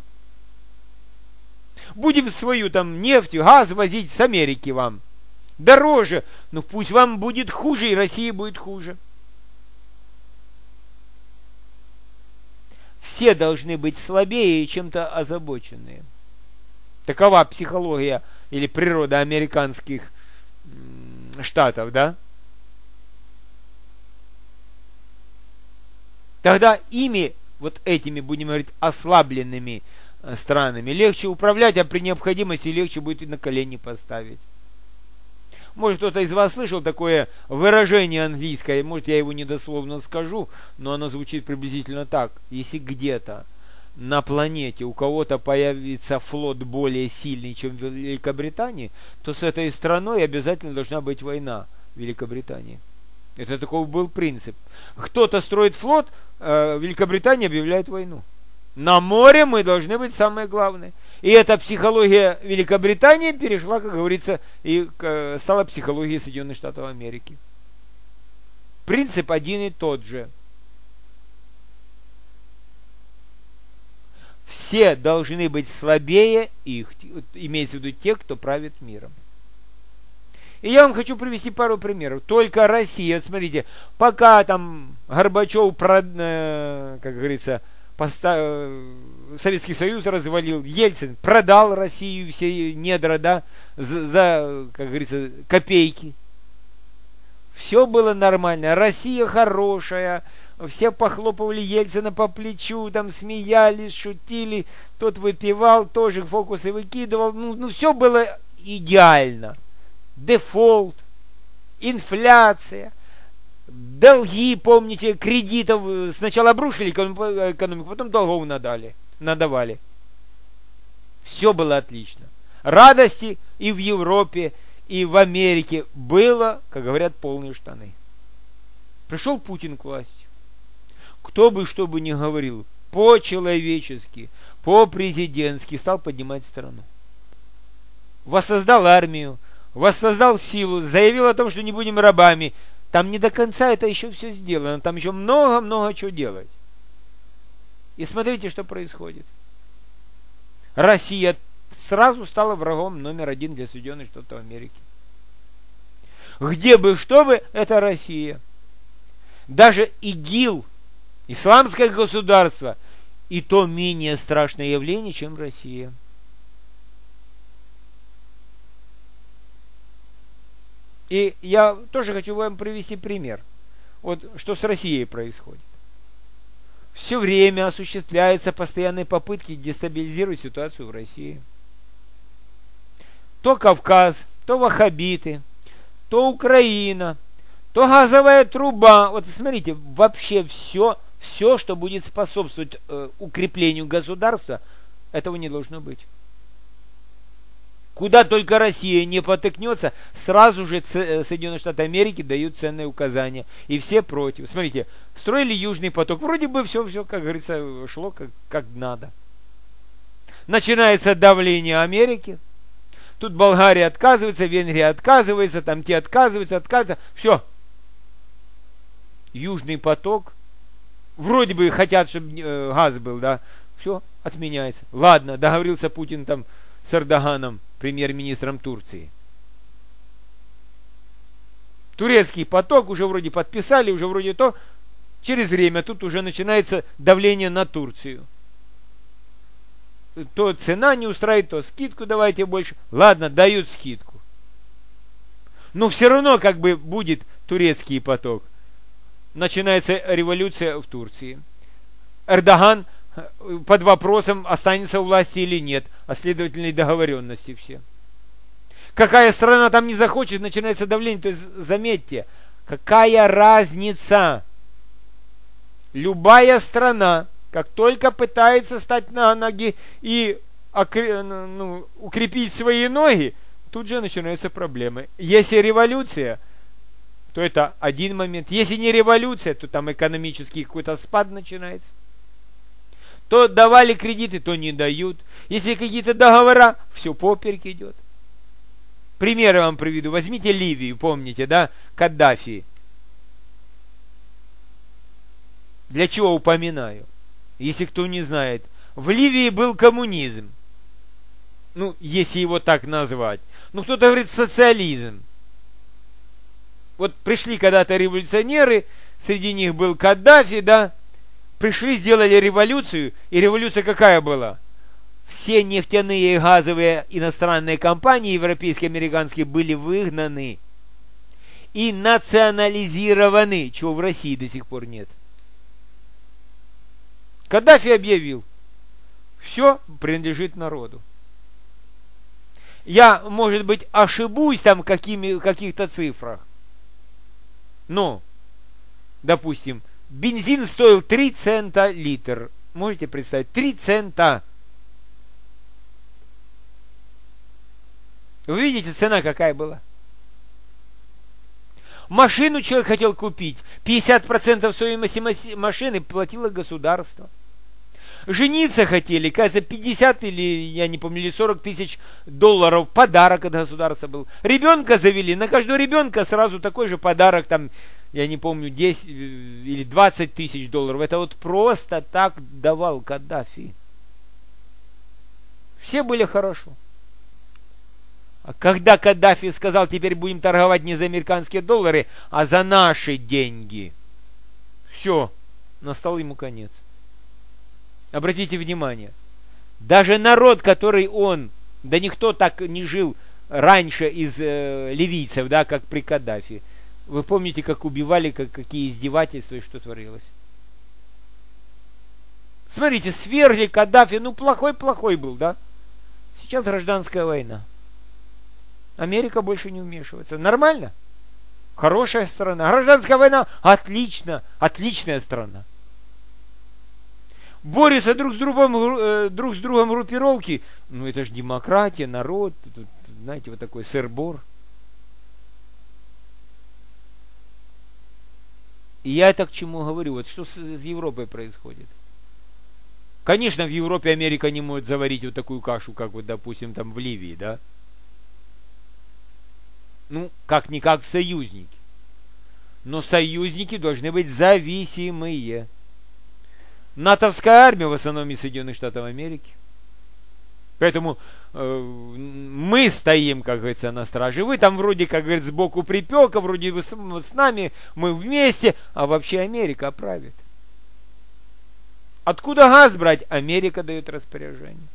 Будем свою там нефть, газ возить с Америки вам. Дороже, но пусть вам будет хуже, и России будет хуже. Все должны быть слабее и чем-то озабоченные. Такова психология или природа американских штатов, да? Тогда ими, вот этими, будем говорить, ослабленными странами, легче управлять, а при необходимости легче будет и на колени поставить. Может, кто-то из вас слышал такое выражение английское, может, я его недословно скажу, но оно звучит приблизительно так. Если где-то на планете у кого-то появится флот более сильный, чем в Великобритании, то с этой страной обязательно должна быть война в Великобритании. Это такой был принцип. Кто-то строит флот, Великобритания объявляет войну. На море мы должны быть самые главные. И эта психология Великобритании перешла, как говорится, и стала психологией Соединенных Штатов Америки. Принцип один и тот же. Все должны быть слабее их, имеется в виду те, кто правит миром. И я вам хочу привести пару примеров. Только Россия, смотрите, пока там Горбачев, как говорится, Советский Союз развалил, Ельцин продал Россию, все недра, да, за, как говорится, копейки. Все было нормально. Россия хорошая. Все похлопывали Ельцина по плечу, там смеялись, шутили. Тот выпивал, тоже фокусы выкидывал. Ну все было идеально. Дефолт, инфляция, долги, помните, кредитов. Сначала обрушили экономику, потом долгов надавали. Все было отлично. Радости и в Европе, и в Америке было, как говорят, полные штаны. Пришел Путин к власти. Кто бы что бы ни говорил, по-человечески, по-президентски стал поднимать страну. Воссоздал армию, воссоздал силу, заявил о том, что не будем рабами. Там не до конца это еще все сделано, там еще много-много чего делать. И смотрите, что происходит. Россия сразу стала врагом номер один для Соединенных Штатов Америки. Где бы что бы, это Россия. Даже ИГИЛ, исламское государство, и то менее страшное явление, чем Россия. И я тоже хочу вам привести пример. Вот что с Россией происходит. Все время осуществляются постоянные попытки дестабилизировать ситуацию в России. То Кавказ, то ваххабиты, то Украина, то газовая труба. Вот смотрите, вообще все, что будет способствовать укреплению государства, этого не должно быть. Куда только Россия не потыкнется, сразу же Соединенные Штаты Америки дают ценные указания. И все против. Смотрите, строили Южный поток. Вроде бы все, как говорится, шло как надо. Начинается давление Америки. Тут Болгария отказывается, Венгрия отказывается, там те отказываются. Все. Южный поток. Вроде бы хотят, чтобы газ был, да. Все, отменяется. Ладно, договорился Путин там с Эрдоганом, премьер-министром Турции. Турецкий поток уже вроде подписали, уже вроде то. Через время тут уже начинается давление на Турцию. То цена не устраивает, то скидку давайте больше. Ладно, дают скидку. Но все равно как бы будет турецкий поток. Начинается революция в Турции. Эрдоган под вопросом, останется у власти или нет. А следовательно и договоренности все. Какая страна там не захочет, начинается давление. То есть заметьте, какая разница. Любая страна, как только пытается стать на ноги и укрепить свои ноги, тут же начинаются проблемы. Если революция, то это один момент. Если не революция, то там экономический какой-то спад начинается. То давали кредиты, то не дают. Если какие-то договора, все поперек идет. Примеры вам приведу. Возьмите Ливию, помните, да? Каддафи. Для чего упоминаю? Если кто не знает. В Ливии был коммунизм. Ну, если его так назвать. Ну, кто-то говорит социализм. Вот пришли когда-то революционеры, среди них был Каддафи, да? Пришли, сделали революцию, и революция какая была? Все нефтяные и газовые иностранные компании, европейские, американские, были выгнаны и национализированы, чего в России до сих пор нет. Каддафи объявил, все принадлежит народу. Я, может быть, ошибусь там в каких-то цифрах, но, допустим, бензин стоил 3 цента литр. Можете представить? 3 цента. Вы видите, цена какая была? Машину человек хотел купить. 50% стоимости машины платило государство. Жениться хотели, кажется, 50 или, я не помню, или 40 тысяч долларов подарок от государства был. Ребенка завели, на каждого ребенка сразу такой же подарок, там, я не помню, 10 или 20 тысяч долларов. Это вот просто так давал Каддафи. Все были хорошо. А когда Каддафи сказал, теперь будем торговать не за американские доллары, а за наши деньги, все, настал ему конец. Обратите внимание, даже народ, который да никто так не жил раньше из ливийцев, да, как при Каддафи. Вы помните, как убивали, какие издевательства и что творилось? Смотрите, свергли Каддафи, ну плохой был, да? Сейчас гражданская война. Америка больше не вмешивается. Нормально? Хорошая страна. Гражданская война, отлично, отличная страна. Борются друг с другом группировки. Ну это же демократия, народ. Тут, знаете, вот такой сыр-бор. И я это к чему говорю? Вот что с Европой происходит? Конечно, в Европе Америка не может заварить вот такую кашу, как вот, допустим, там в Ливии, да? Ну, как-никак союзники. Но союзники должны быть зависимые. НАТОвская армия в основном из Соединенных Штатов Америки. Поэтому мы стоим, как говорится, на страже. Вы там вроде, как говорится, сбоку припека, вроде вы с нами, мы вместе, а вообще Америка правит. Откуда газ брать? Америка дает распоряжение.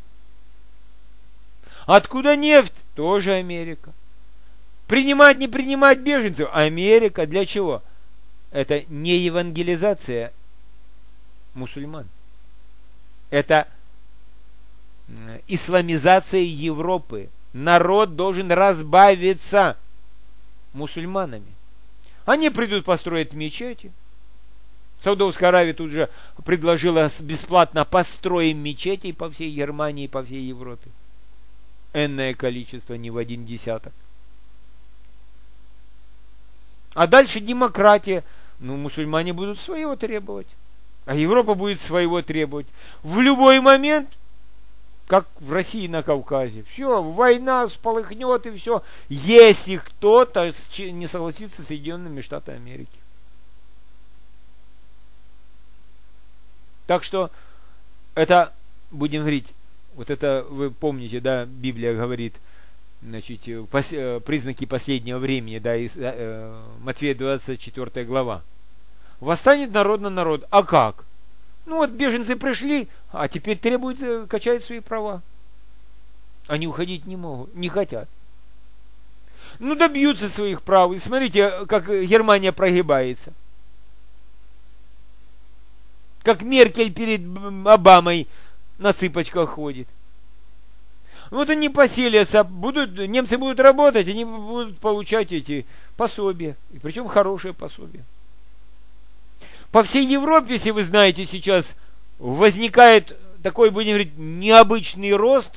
Откуда нефть? Тоже Америка. Принимать, не принимать беженцев? Америка. Для чего? Это не евангелизация мусульман. Это исламизация Европы. Народ должен разбавиться мусульманами. Они придут построить мечети. Саудовская Аравия тут же предложила бесплатно построить мечети по всей Германии, по всей Европе. Энное количество, не в 1 десяток. А дальше демократия. Ну, мусульмане будут своего требовать. А Европа будет своего требовать. В любой момент, как в России на Кавказе. Все, война сполыхнет и все. Если кто-то не согласится с Соединенными Штатами Америки. Так что, это, будем говорить, вот это вы помните, да, Библия говорит, значит, признаки последнего времени, да, из Матфея 24 глава. Восстанет народ на народ. А как? Ну вот беженцы пришли, а теперь требуют качать свои права. Они уходить не могут, не хотят. Ну добьются своих прав. И смотрите, как Германия прогибается. Как Меркель перед Обамой на цыпочках ходит. Вот они поселятся, немцы будут работать, они будут получать эти пособия. И причем хорошие пособия. По всей Европе, если вы знаете, сейчас возникает такой, будем говорить, необычный рост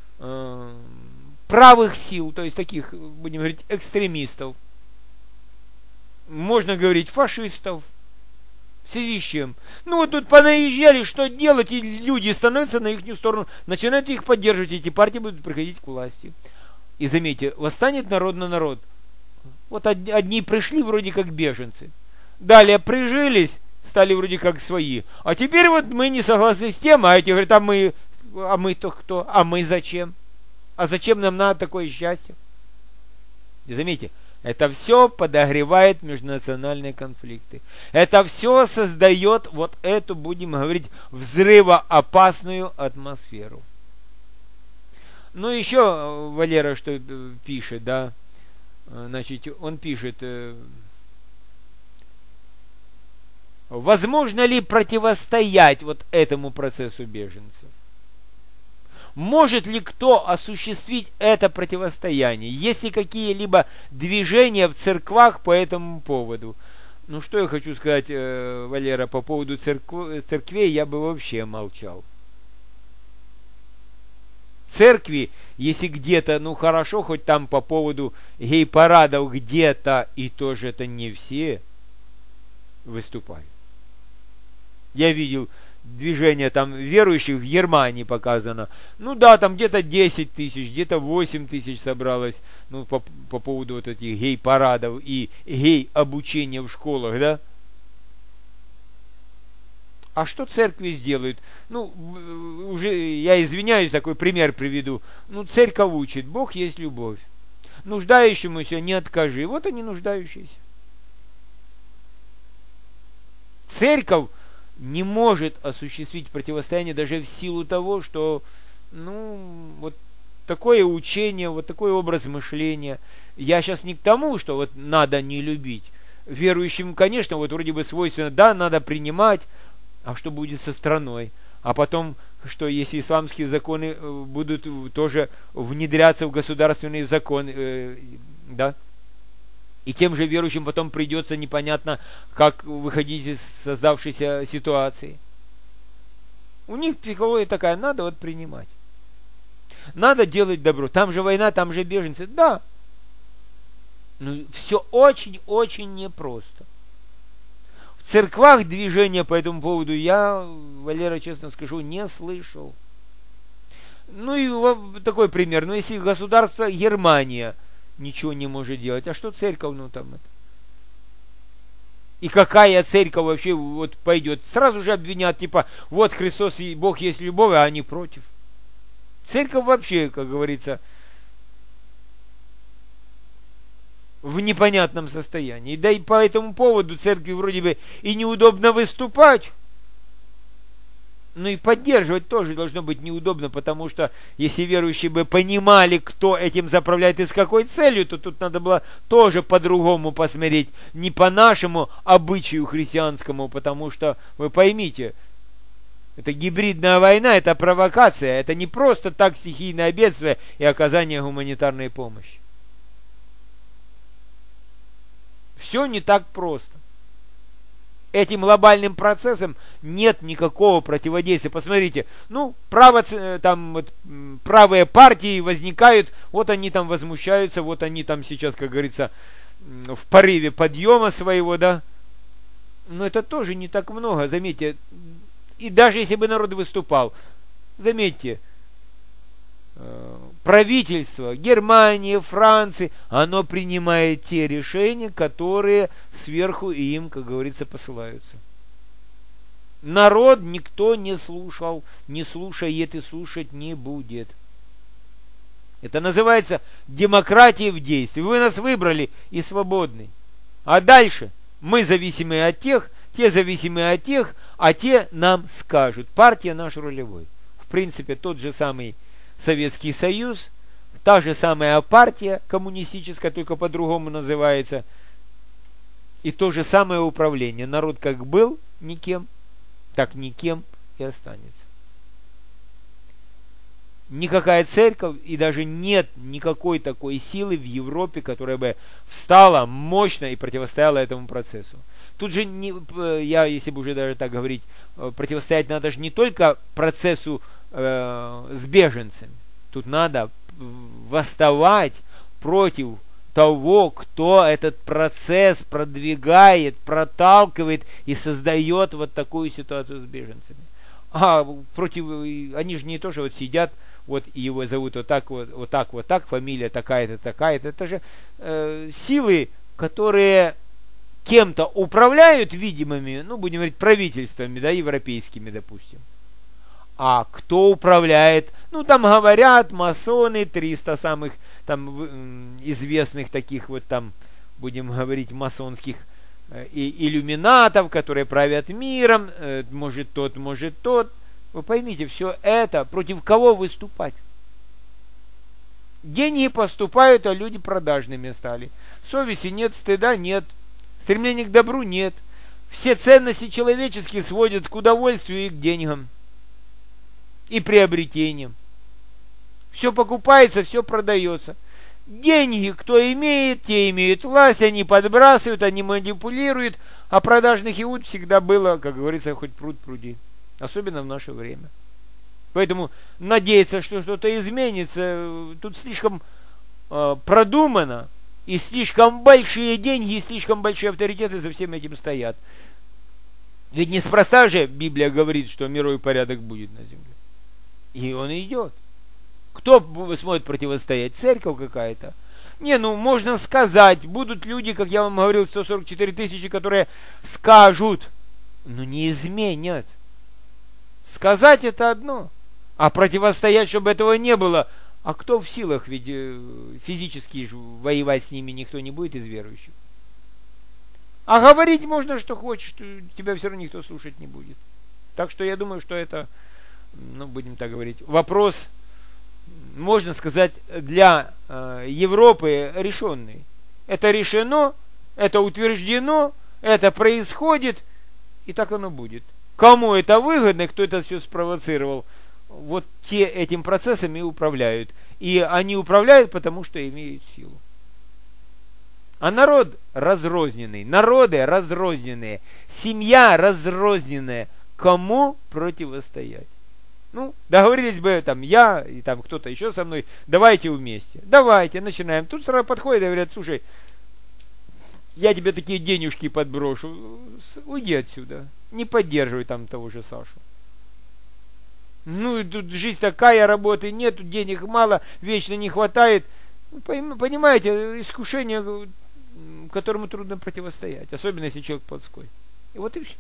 правых сил, то есть таких, будем говорить, экстремистов. Можно говорить фашистов. В связи с чем? Ну вот тут понаезжали, что делать, и люди становятся на их сторону, начинают их поддерживать, эти партии будут приходить к власти. И заметьте, восстанет народ на народ. Вот одни пришли вроде как беженцы, далее прижились, стали вроде как свои. А теперь вот мы не согласны с тем, а эти говорят, а мы-то кто? А мы зачем? А зачем нам надо такое счастье? И заметьте, это все подогревает межнациональные конфликты. Это все создает вот эту, будем говорить, взрывоопасную атмосферу. Ну, еще Валера что пишет, да? Значит, он пишет, возможно ли противостоять вот этому процессу беженцев? Может ли кто осуществить это противостояние? Есть ли какие-либо движения в церквах по этому поводу? Ну, что я хочу сказать, Валера, по поводу церквей, я бы вообще молчал. Церкви, если где-то, ну хорошо, хоть там по поводу гей-парадов где-то, и тоже это не все выступают. Я видел движение там верующих в Германии показано. Ну да, там где-то 10 тысяч, где-то 8 тысяч собралось, ну, по поводу вот этих гей-парадов и гей-обучения в школах, да? А что церкви сделают? Ну, уже, я извиняюсь, такой пример приведу. Ну, церковь учит, Бог есть любовь. Нуждающемуся не откажи. Вот они нуждающиеся. Церковь не может осуществить противостояние даже в силу того, что, ну, вот такое учение, вот такой образ мышления. Я сейчас не к тому, что вот надо не любить. Верующим, конечно, вот вроде бы свойственно, да, надо принимать, а что будет со страной? А потом, что если исламские законы будут тоже внедряться в государственные законы, да? И тем же верующим потом придется непонятно, как выходить из создавшейся ситуации. У них психология такая, надо вот принимать. Надо делать добро. Там же война, там же беженцы. Да. Но все очень-очень непросто. В церквах движения по этому поводу я, Валера, честно скажу, не слышал. Ну и такой пример. Ну если государство Германия ничего не может делать. А что церковь, ну там это? И какая церковь вообще вот пойдет? Сразу же обвинят, типа, вот Христос и Бог есть любовь, а они против. Церковь вообще, как говорится, в непонятном состоянии. Да и по этому поводу церкви вроде бы и неудобно выступать, но и поддерживать тоже должно быть неудобно, потому что если верующие бы понимали, кто этим заправляет и с какой целью, то тут надо было тоже по-другому посмотреть, не по нашему обычаю христианскому, потому что, вы поймите, это гибридная война, это провокация, это не просто так стихийное бедствие и оказание гуманитарной помощи. Все не так просто. Этим глобальным процессам нет никакого противодействия. Посмотрите, ну, правые партии возникают, вот они там возмущаются, вот они там сейчас, как говорится, в порыве подъема своего, да. Но это тоже не так много, заметьте. И даже если бы народ выступал, заметьте, правительство Германии, Франции, оно принимает те решения, которые сверху им, как говорится, посылаются. Народ никто не слушал, не слушает и слушать не будет. Это называется демократия в действии. Вы нас выбрали и свободны. А дальше мы зависимы от тех, те зависимы от тех, а те нам скажут. Партия наш рулевой. В принципе, тот же самый Советский Союз, та же самая партия коммунистическая, только по-другому называется, и то же самое управление. Народ как был никем, так никем и останется. Никакая церковь и даже нет никакой такой силы в Европе, которая бы встала мощно и противостояла этому процессу. Тут же, если бы уже даже так говорить, противостоять надо же не только процессу с беженцами. Тут надо восставать против того, кто этот процесс продвигает, проталкивает и создает вот такую ситуацию с беженцами. А против, они же не то, что вот сидят, вот и его зовут вот так, фамилия такая-то, такая-то. Это же силы, которые кем-то управляют видимыми, ну, будем говорить, правительствами, да, европейскими, допустим. А кто управляет? Ну, там говорят масоны, 300 самых там известных таких вот там, будем говорить, масонских иллюминатов, которые правят миром, может тот, может тот. Вы поймите, все это против кого выступать? Деньги поступают, а люди продажными стали. Совести нет, стыда нет, стремления к добру нет. Все ценности человеческие сводят к удовольствию и к деньгам. И приобретениям. Все покупается, все продается. Деньги, кто имеет, те имеют власть, они подбрасывают, они манипулируют, а продажных иуд всегда было, как говорится, хоть пруд пруди. Особенно в наше время. Поэтому надеяться, что что-то изменится, тут слишком продумано, и слишком большие деньги, и слишком большие авторитеты за всем этим стоят. Ведь неспроста же Библия говорит, что мировой порядок будет на земле. И он идет. Кто сможет противостоять? Церковь какая-то? Не, ну можно сказать, будут люди, как я вам говорил, 144 тысячи, которые скажут, но не изменят. Сказать это одно, а противостоять, чтобы этого не было. А кто в силах, ведь физически воевать с ними никто не будет из верующих. А говорить можно, что хочешь, тебя все равно никто слушать не будет. Так что я думаю, что это, ну, будем так говорить, вопрос, можно сказать, для Европы решенный. Это решено, это утверждено, это происходит, и так оно будет. Кому это выгодно, кто это все спровоцировал, вот те этим процессами управляют. И они управляют, потому что имеют силу. А народ разрозненный, народы разрозненные, семья разрозненная. Кому противостоять? Ну, договорились бы там я и там кто-то еще со мной, давайте вместе. Давайте, начинаем. Тут сразу подходят и говорят, слушай, я тебе такие денежки подброшу, уйди отсюда. Не поддерживай там того же Сашу. Ну, тут жизнь такая, работы нет, тут денег мало, вечно не хватает. Понимаете, искушение, которому трудно противостоять, особенно если человек плотской. И вот и все.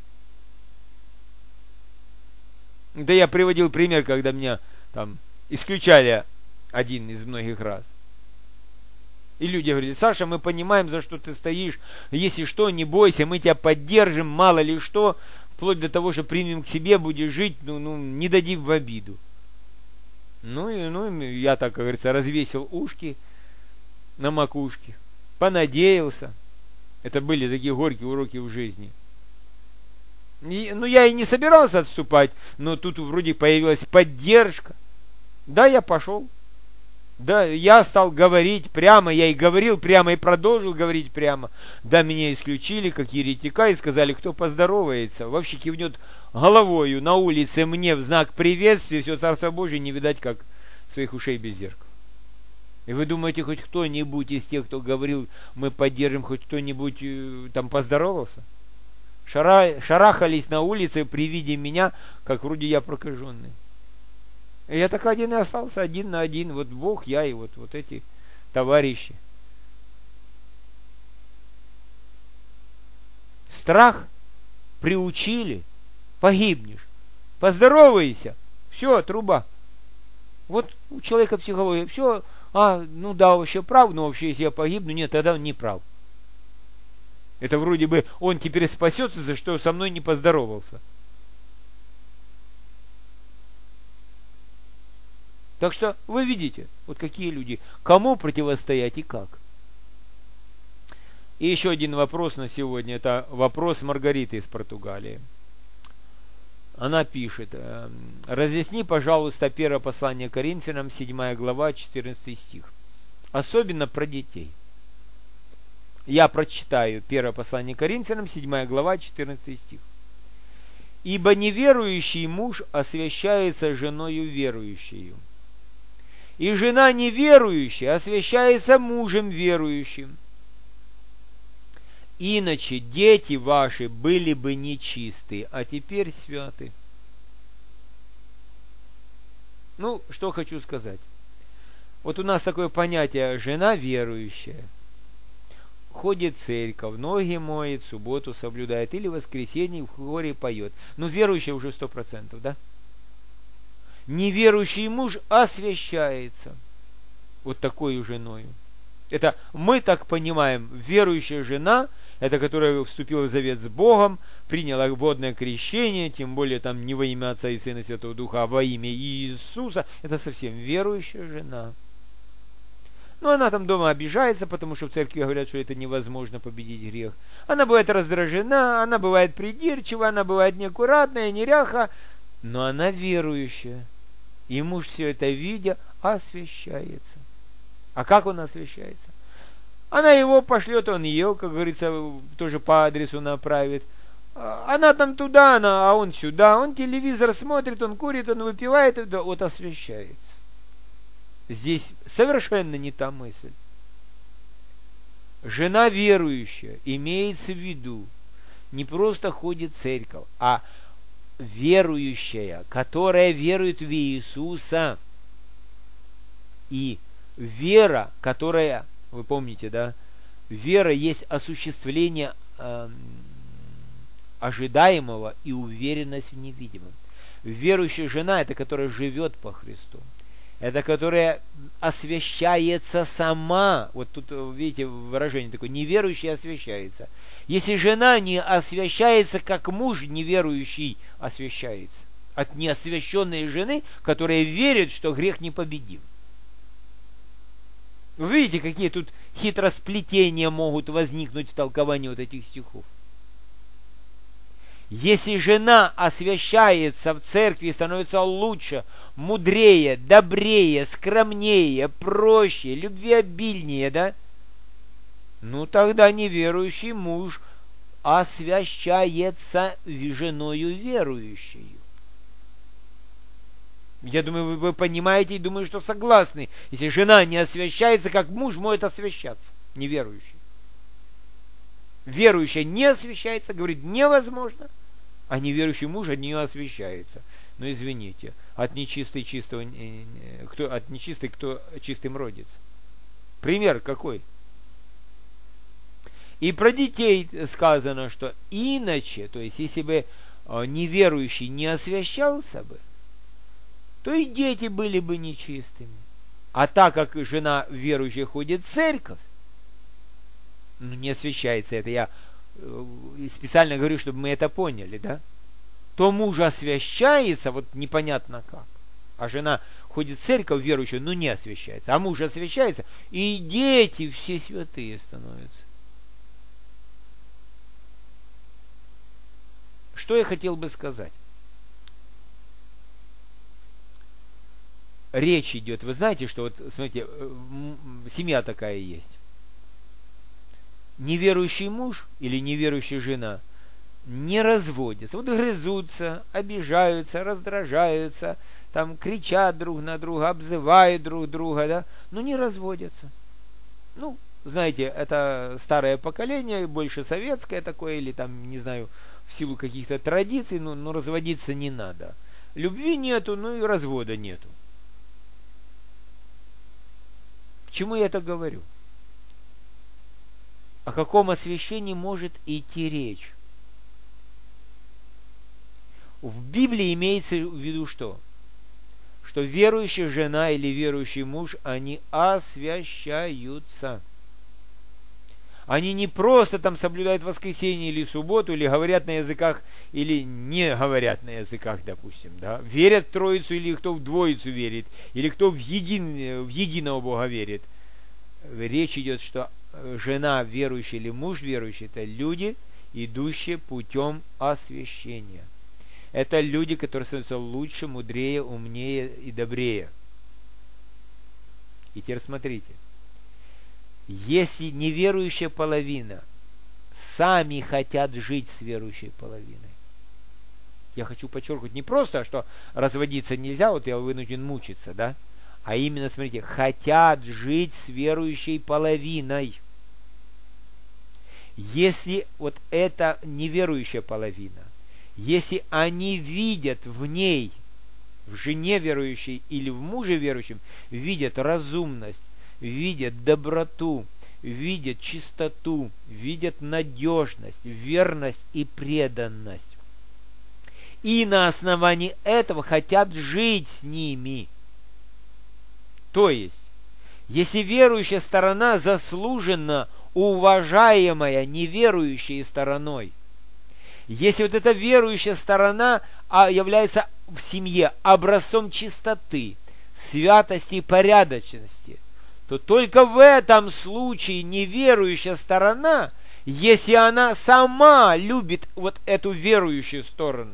Да я приводил пример, когда меня там исключали один из многих раз. И люди говорили, Саша, мы понимаем, за что ты стоишь, если что, не бойся, мы тебя поддержим, мало ли что, вплоть до того, что примем к себе, будешь жить, не дадим в обиду. Ну, я так, как говорится, развесил ушки на макушке, понадеялся. Это были такие горькие уроки в жизни. Я и не собирался отступать, но тут вроде появилась поддержка. Да, я пошел. Да, я стал говорить прямо, я и говорил прямо, и продолжил говорить прямо. Да, меня исключили, как еретика, и сказали, кто поздоровается, вообще кивнет головою на улице мне в знак приветствия, все Царство Божие не видать, как своих ушей без зеркала. И вы думаете, хоть кто-нибудь из тех, кто говорил, мы поддержим, хоть кто-нибудь там поздоровался? Шарахались на улице при виде меня, как вроде я прокаженный. И я так один и остался, один на один. Вот Бог, я и вот эти товарищи. Страх приучили, погибнешь. Поздоровайся, все, труба. Вот у человека психология, все, ну да, вообще прав, но вообще если я погибну, нет, тогда он не прав. Это вроде бы он теперь спасется, за что со мной не поздоровался. Так что вы видите, вот какие люди, кому противостоять и как. И еще один вопрос на сегодня, это вопрос Маргариты из Португалии. Она пишет: разъясни, пожалуйста, первое послание Коринфянам, 7 глава, 14 стих. Особенно про детей. Я прочитаю первое послание Коринфянам, 7 глава, 14 стих. «Ибо неверующий муж освящается женою верующую, и жена неверующая освящается мужем верующим. Иначе дети ваши были бы нечисты, а теперь святы». Ну, что хочу сказать. Вот у нас такое понятие: жена верующая, ходит в церковь, ноги моет, субботу соблюдает, или в воскресенье в хоре поет. Ну, верующая уже 100%, да? Неверующий муж освящается вот такой женою. Это мы так понимаем, верующая жена, это которая вступила в завет с Богом, приняла водное крещение, тем более там не во имя Отца и Сына и Святого Духа, а во имя Иисуса, это совсем верующая жена. Но она там дома обижается, потому что в церкви говорят, что это невозможно победить грех. Она бывает раздражена, она бывает придирчива, она бывает неаккуратная, неряха, но она верующая. И муж, все это видя, освящается. А как он освящается? Она его пошлет, он ее, как говорится, тоже по адресу направит. Она там туда, а он сюда. Он телевизор смотрит, он курит, он выпивает, вот освящается. Здесь совершенно не та мысль. Жена верующая имеется в виду не просто ходит в церковь, а верующая, которая верует в Иисуса. И вера, которая, вы помните, да, вера есть осуществление ожидаемого и уверенность в невидимом. Верующая жена, это которая живет по Христу. Это которая освящается сама. Вот тут, видите, выражение такое: неверующий освящается. Если жена не освящается, как муж неверующий освящается. От неосвященной жены, которая верит, что грех непобедим. Вы видите, какие тут хитросплетения могут возникнуть в толковании вот этих стихов. Если жена освящается в церкви и становится лучше, мудрее, добрее, скромнее, проще, любвеобильнее, да? Ну тогда неверующий муж освящается женою верующей. Я думаю, вы понимаете и думаю, что согласны. Если жена не освящается, как муж может освящаться, неверующий. Верующая не освящается, говорит, невозможно, а неверующий муж от нее освящается. Но извините, от нечистой кто чистым родится. Пример какой? И про детей сказано, что иначе, то есть если бы неверующий не освящался бы, то и дети были бы нечистыми. А так как жена верующая ходит в церковь, не освящается это, я специально говорю, чтобы мы это поняли, да? То муж освящается, вот непонятно как. А жена ходит в церковь верующая, но не освящается. А муж освящается, и дети все святые становятся. Что я хотел бы сказать? Речь идет, вы знаете, что вот, смотрите, семья такая есть. Неверующий муж или неверующая жена не разводятся. Вот грызутся, обижаются, раздражаются, там кричат друг на друга, обзывают друг друга, да, но не разводятся. Ну, знаете, это старое поколение, больше советское такое, или там, не знаю, в силу каких-то традиций, но разводиться не надо. Любви нету, ну и развода нету. К чему я это говорю? О каком освящении может идти речь? В Библии имеется в виду что? что верующая жена или верующий муж, они освящаются. Они не просто там соблюдают воскресенье или субботу, или говорят на языках, или не говорят на языках, допустим, да, верят в Троицу, или кто в Двоицу верит, или кто в единого Бога верит. Речь идет, что жена верующая или муж верующий, это люди, идущие путем освящения. Это люди, которые становятся лучше, мудрее, умнее и добрее. И теперь смотрите. Если неверующая половина сами хотят жить с верующей половиной, я хочу подчеркнуть не просто, что разводиться нельзя, вот я вынужден мучиться, да, а именно, смотрите, хотят жить с верующей половиной. Если вот эта неверующая половина, если они видят в ней, в жене верующей или в муже верующем, видят разумность, видят доброту, видят чистоту, видят надежность, верность и преданность. И на основании этого хотят жить с ними. То есть, если верующая сторона заслуженно уважаемая неверующей стороной, если вот эта верующая сторона является в семье образцом чистоты, святости и порядочности, то только в этом случае неверующая сторона, если она сама любит вот эту верующую сторону,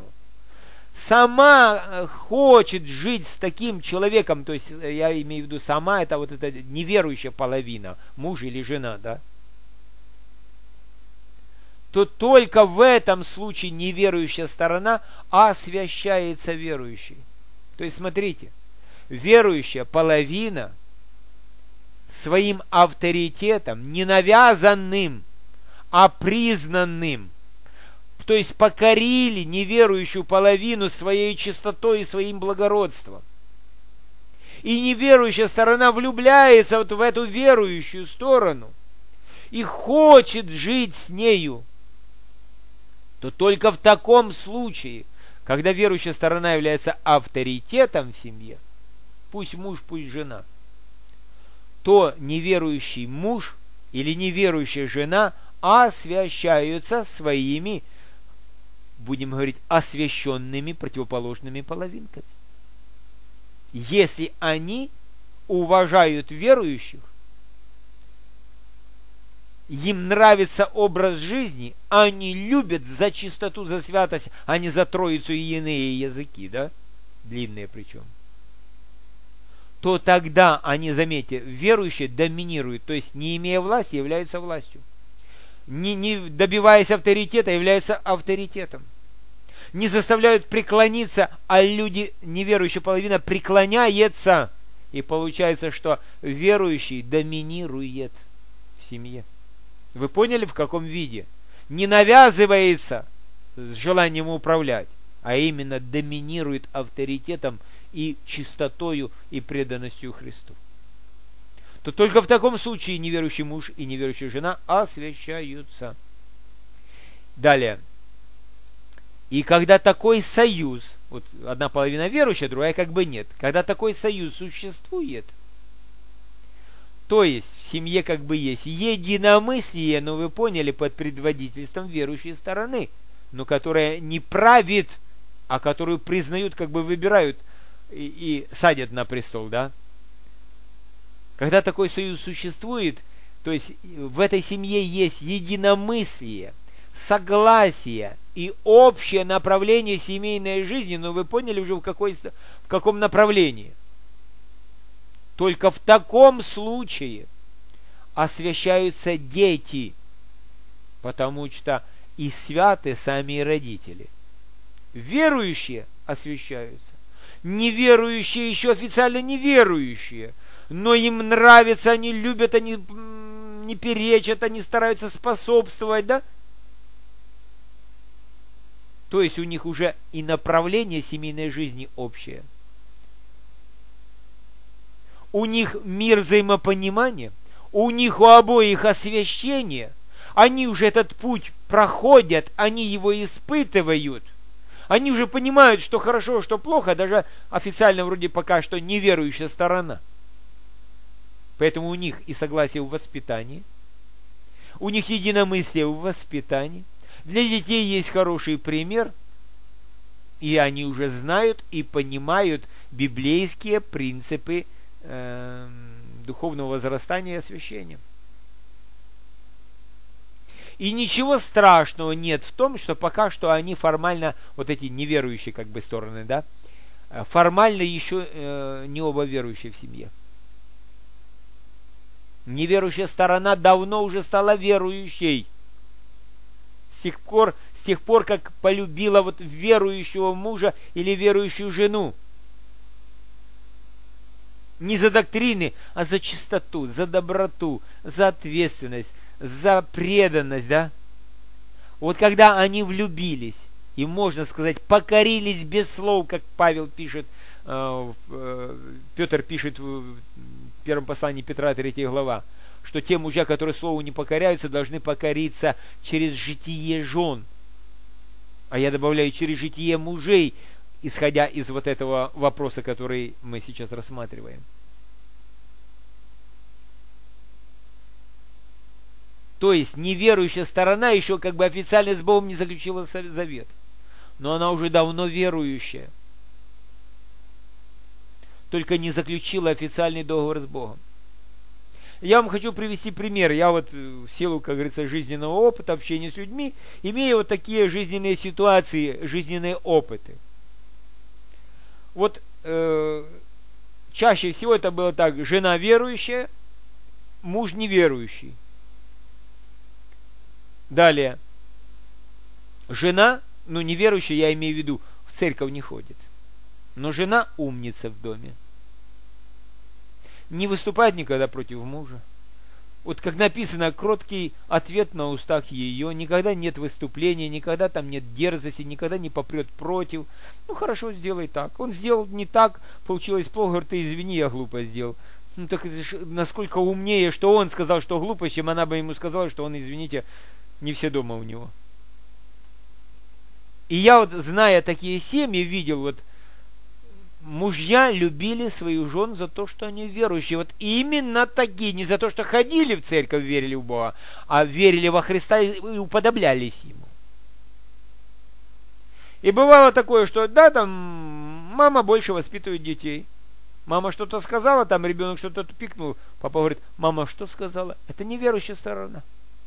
сама хочет жить с таким человеком, то есть я имею в виду сама, это вот эта неверующая половина, муж или жена, да, то только в этом случае неверующая сторона освящается верующей. То есть смотрите, верующая половина своим авторитетом, не навязанным, а признанным, то есть покорили неверующую половину своей чистотой и своим благородством. И неверующая сторона влюбляется вот в эту верующую сторону и хочет жить с нею, то только в таком случае, когда верующая сторона является авторитетом в семье, пусть муж, пусть жена, то неверующий муж или неверующая жена освящаются своими, будем говорить, освященными противоположными половинками. Если они уважают верующих, им нравится образ жизни, они любят за чистоту, за святость, а не за Троицу и иные языки, да, длинные причем, то тогда они, заметьте, верующие доминируют, то есть не имея власти, являются властью. Не добиваясь авторитета, являются авторитетом. Не заставляют преклониться, а люди, неверующая половина, преклоняется. И получается, что верующий доминирует в семье. Вы поняли, в каком виде? Не навязывается с желанием управлять, а именно доминирует авторитетом и чистотою и преданностью Христу. То только в таком случае неверующий муж и неверующая жена освящаются. Далее. И когда такой союз, вот одна половина верующая, другая как бы нет, когда такой союз существует, то есть в семье как бы есть единомыслие, но вы поняли, под предводительством верующей стороны, но которая не правит, а которую признают, как бы выбирают и садят на престол, да? Когда такой союз существует, то есть в этой семье есть единомыслие, согласие и общее направление семейной жизни, но вы поняли уже в каком направлении. Только в таком случае освящаются дети, потому что и святы сами родители. Верующие освящаются, неверующие еще официально неверующие, но им нравится, они любят, они не перечат, они стараются способствовать, да? То есть у них уже и направление семейной жизни общее. У них мир взаимопонимания, у них у обоих освящение, они уже этот путь проходят, они его испытывают, Они уже понимают, что хорошо, что плохо, даже официально вроде пока что неверующая сторона. Поэтому у них и согласие в воспитании, у них единомыслие в воспитании. Для детей есть хороший пример, и они уже знают и понимают библейские принципы духовного возрастания и освящения. И ничего страшного нет в том, что пока что они формально, вот эти неверующие как бы стороны, да, формально еще не оба верующие в семье. Неверующая сторона давно уже стала верующей. С тех пор, как полюбила вот верующего мужа или верующую жену. Не за доктрины, а за чистоту, за доброту, за ответственность, за преданность, да? Вот когда они влюбились, и, можно сказать, покорились без слов, как Павел пишет, Петр пишет в первом послании Петра, 3 глава, что те мужья, которые слову не покоряются, должны покориться через житие жен. А я добавляю, через житие мужей, исходя из вот этого вопроса, который мы сейчас рассматриваем. То есть неверующая сторона еще как бы официально с Богом не заключила завет. Но она уже давно верующая. Только не заключила официальный договор с Богом. Я вам хочу привести пример. Я вот в силу, как говорится, жизненного опыта, общения с людьми, имею вот такие жизненные ситуации, жизненные опыты. Вот чаще всего это было так: жена верующая, муж неверующий. Далее. Жена, ну неверующая, я имею в виду, в церковь не ходит. Но жена умница в доме. Не выступает никогда против мужа. Вот как написано, кроткий ответ на устах ее, никогда нет выступления, никогда там нет дерзости, никогда не попрет против. Ну хорошо, сделай так. Он сделал не так, получилось плохо, говорит, ты извини, я глупо сделал. Ну так насколько умнее, что он сказал, что глупо, чем она бы ему сказала, что он, извините, не все дома у него. И я вот, зная такие семьи, видел, вот мужья любили свою жену за то, что они верующие. Вот именно такие, не за то, что ходили в церковь, верили в Бога, а верили во Христа и уподоблялись Ему. И бывало такое, что да, там мама больше воспитывает детей. Мама что-то сказала, там ребенок что-то пикнул. Папа говорит, мама что сказала? Это неверующая сторона.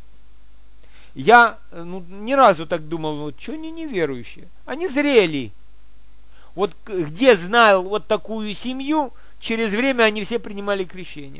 Я ни разу так думал, вот что они неверующие? Они зрели. Вот где знал вот такую семью, через время они все принимали крещение.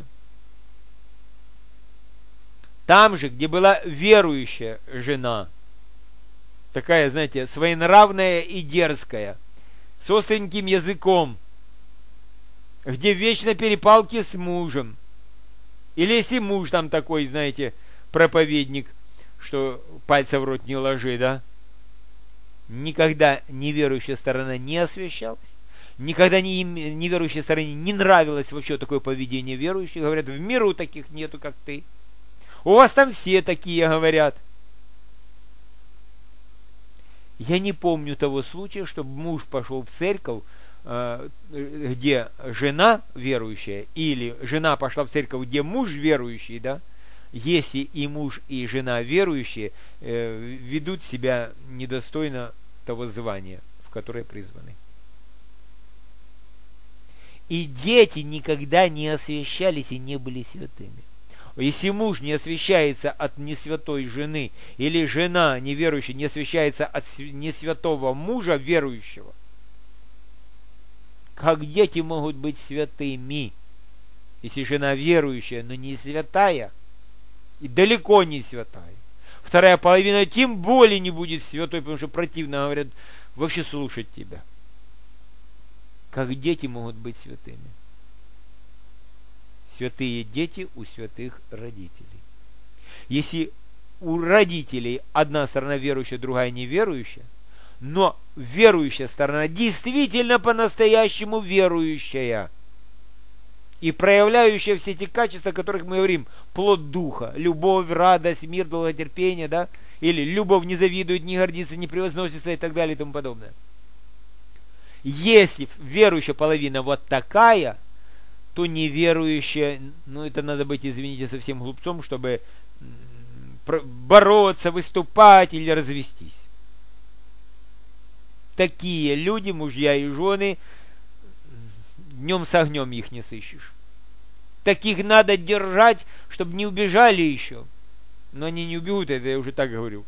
Там же, где была верующая жена, такая, знаете, своенравная и дерзкая, с остреньким языком, где вечно перепалки с мужем. Или если муж там такой, знаете, проповедник, что пальца в рот не ложи, да? Никогда неверующая сторона не освящалась. Никогда неверующей стороне не нравилось вообще такое поведение верующих. Говорят, в миру таких нету, как ты. У вас там все такие, говорят. Я не помню того случая, чтобы муж пошел в церковь, где жена верующая, или жена пошла в церковь, где муж верующий, да? Если и муж, и жена верующие ведут себя недостойно того звания, в которое призваны. И дети никогда не освящались и не были святыми. Если муж не освящается от несвятой жены, или жена неверующая не освящается от несвятого мужа верующего, как дети могут быть святыми, если жена верующая, но не святая, и далеко не святая. Вторая половина тем более не будет святой, потому что противно, говорят, вообще слушать тебя. Как дети могут быть святыми? Святые дети у святых родителей. Если у родителей одна сторона верующая, другая неверующая, но верующая сторона действительно по-настоящему верующая, и проявляющая все эти качества, о которых мы говорим, плод духа, любовь, радость, мир, долготерпение, да, Или любовь не завидует, не гордится, не превозносится и так далее и тому подобное. Если верующая половина вот такая, то неверующая, ну это надо быть, извините, совсем глупцом, чтобы бороться, выступать или развестись. Такие люди, мужья и жены, днем с огнем их не сыщешь. Таких надо держать, чтобы не убежали еще. Но они не убегут, это я уже так говорю.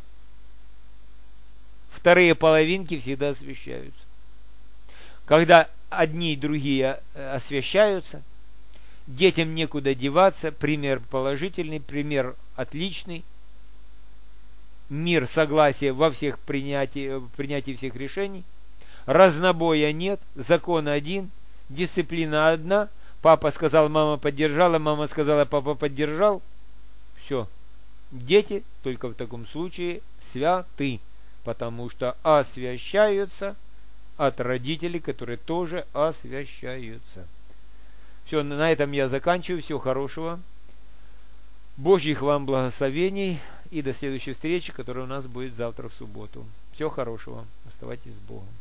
Вторые половинки всегда освящаются. Когда одни и другие освящаются, детям некуда деваться, пример положительный, пример отличный. Мир, согласие во всех принятии всех решений. Разнобоя нет, закон один, дисциплина одна. Папа сказал, мама поддержала, мама сказала, папа поддержал. Все. Дети только в таком случае святы, потому что освящаются от родителей, которые тоже освящаются. Все, на этом я заканчиваю. Всего хорошего. Божьих вам благословений. И до следующей встречи, которая у нас будет завтра в субботу. Всего хорошего. Оставайтесь с Богом.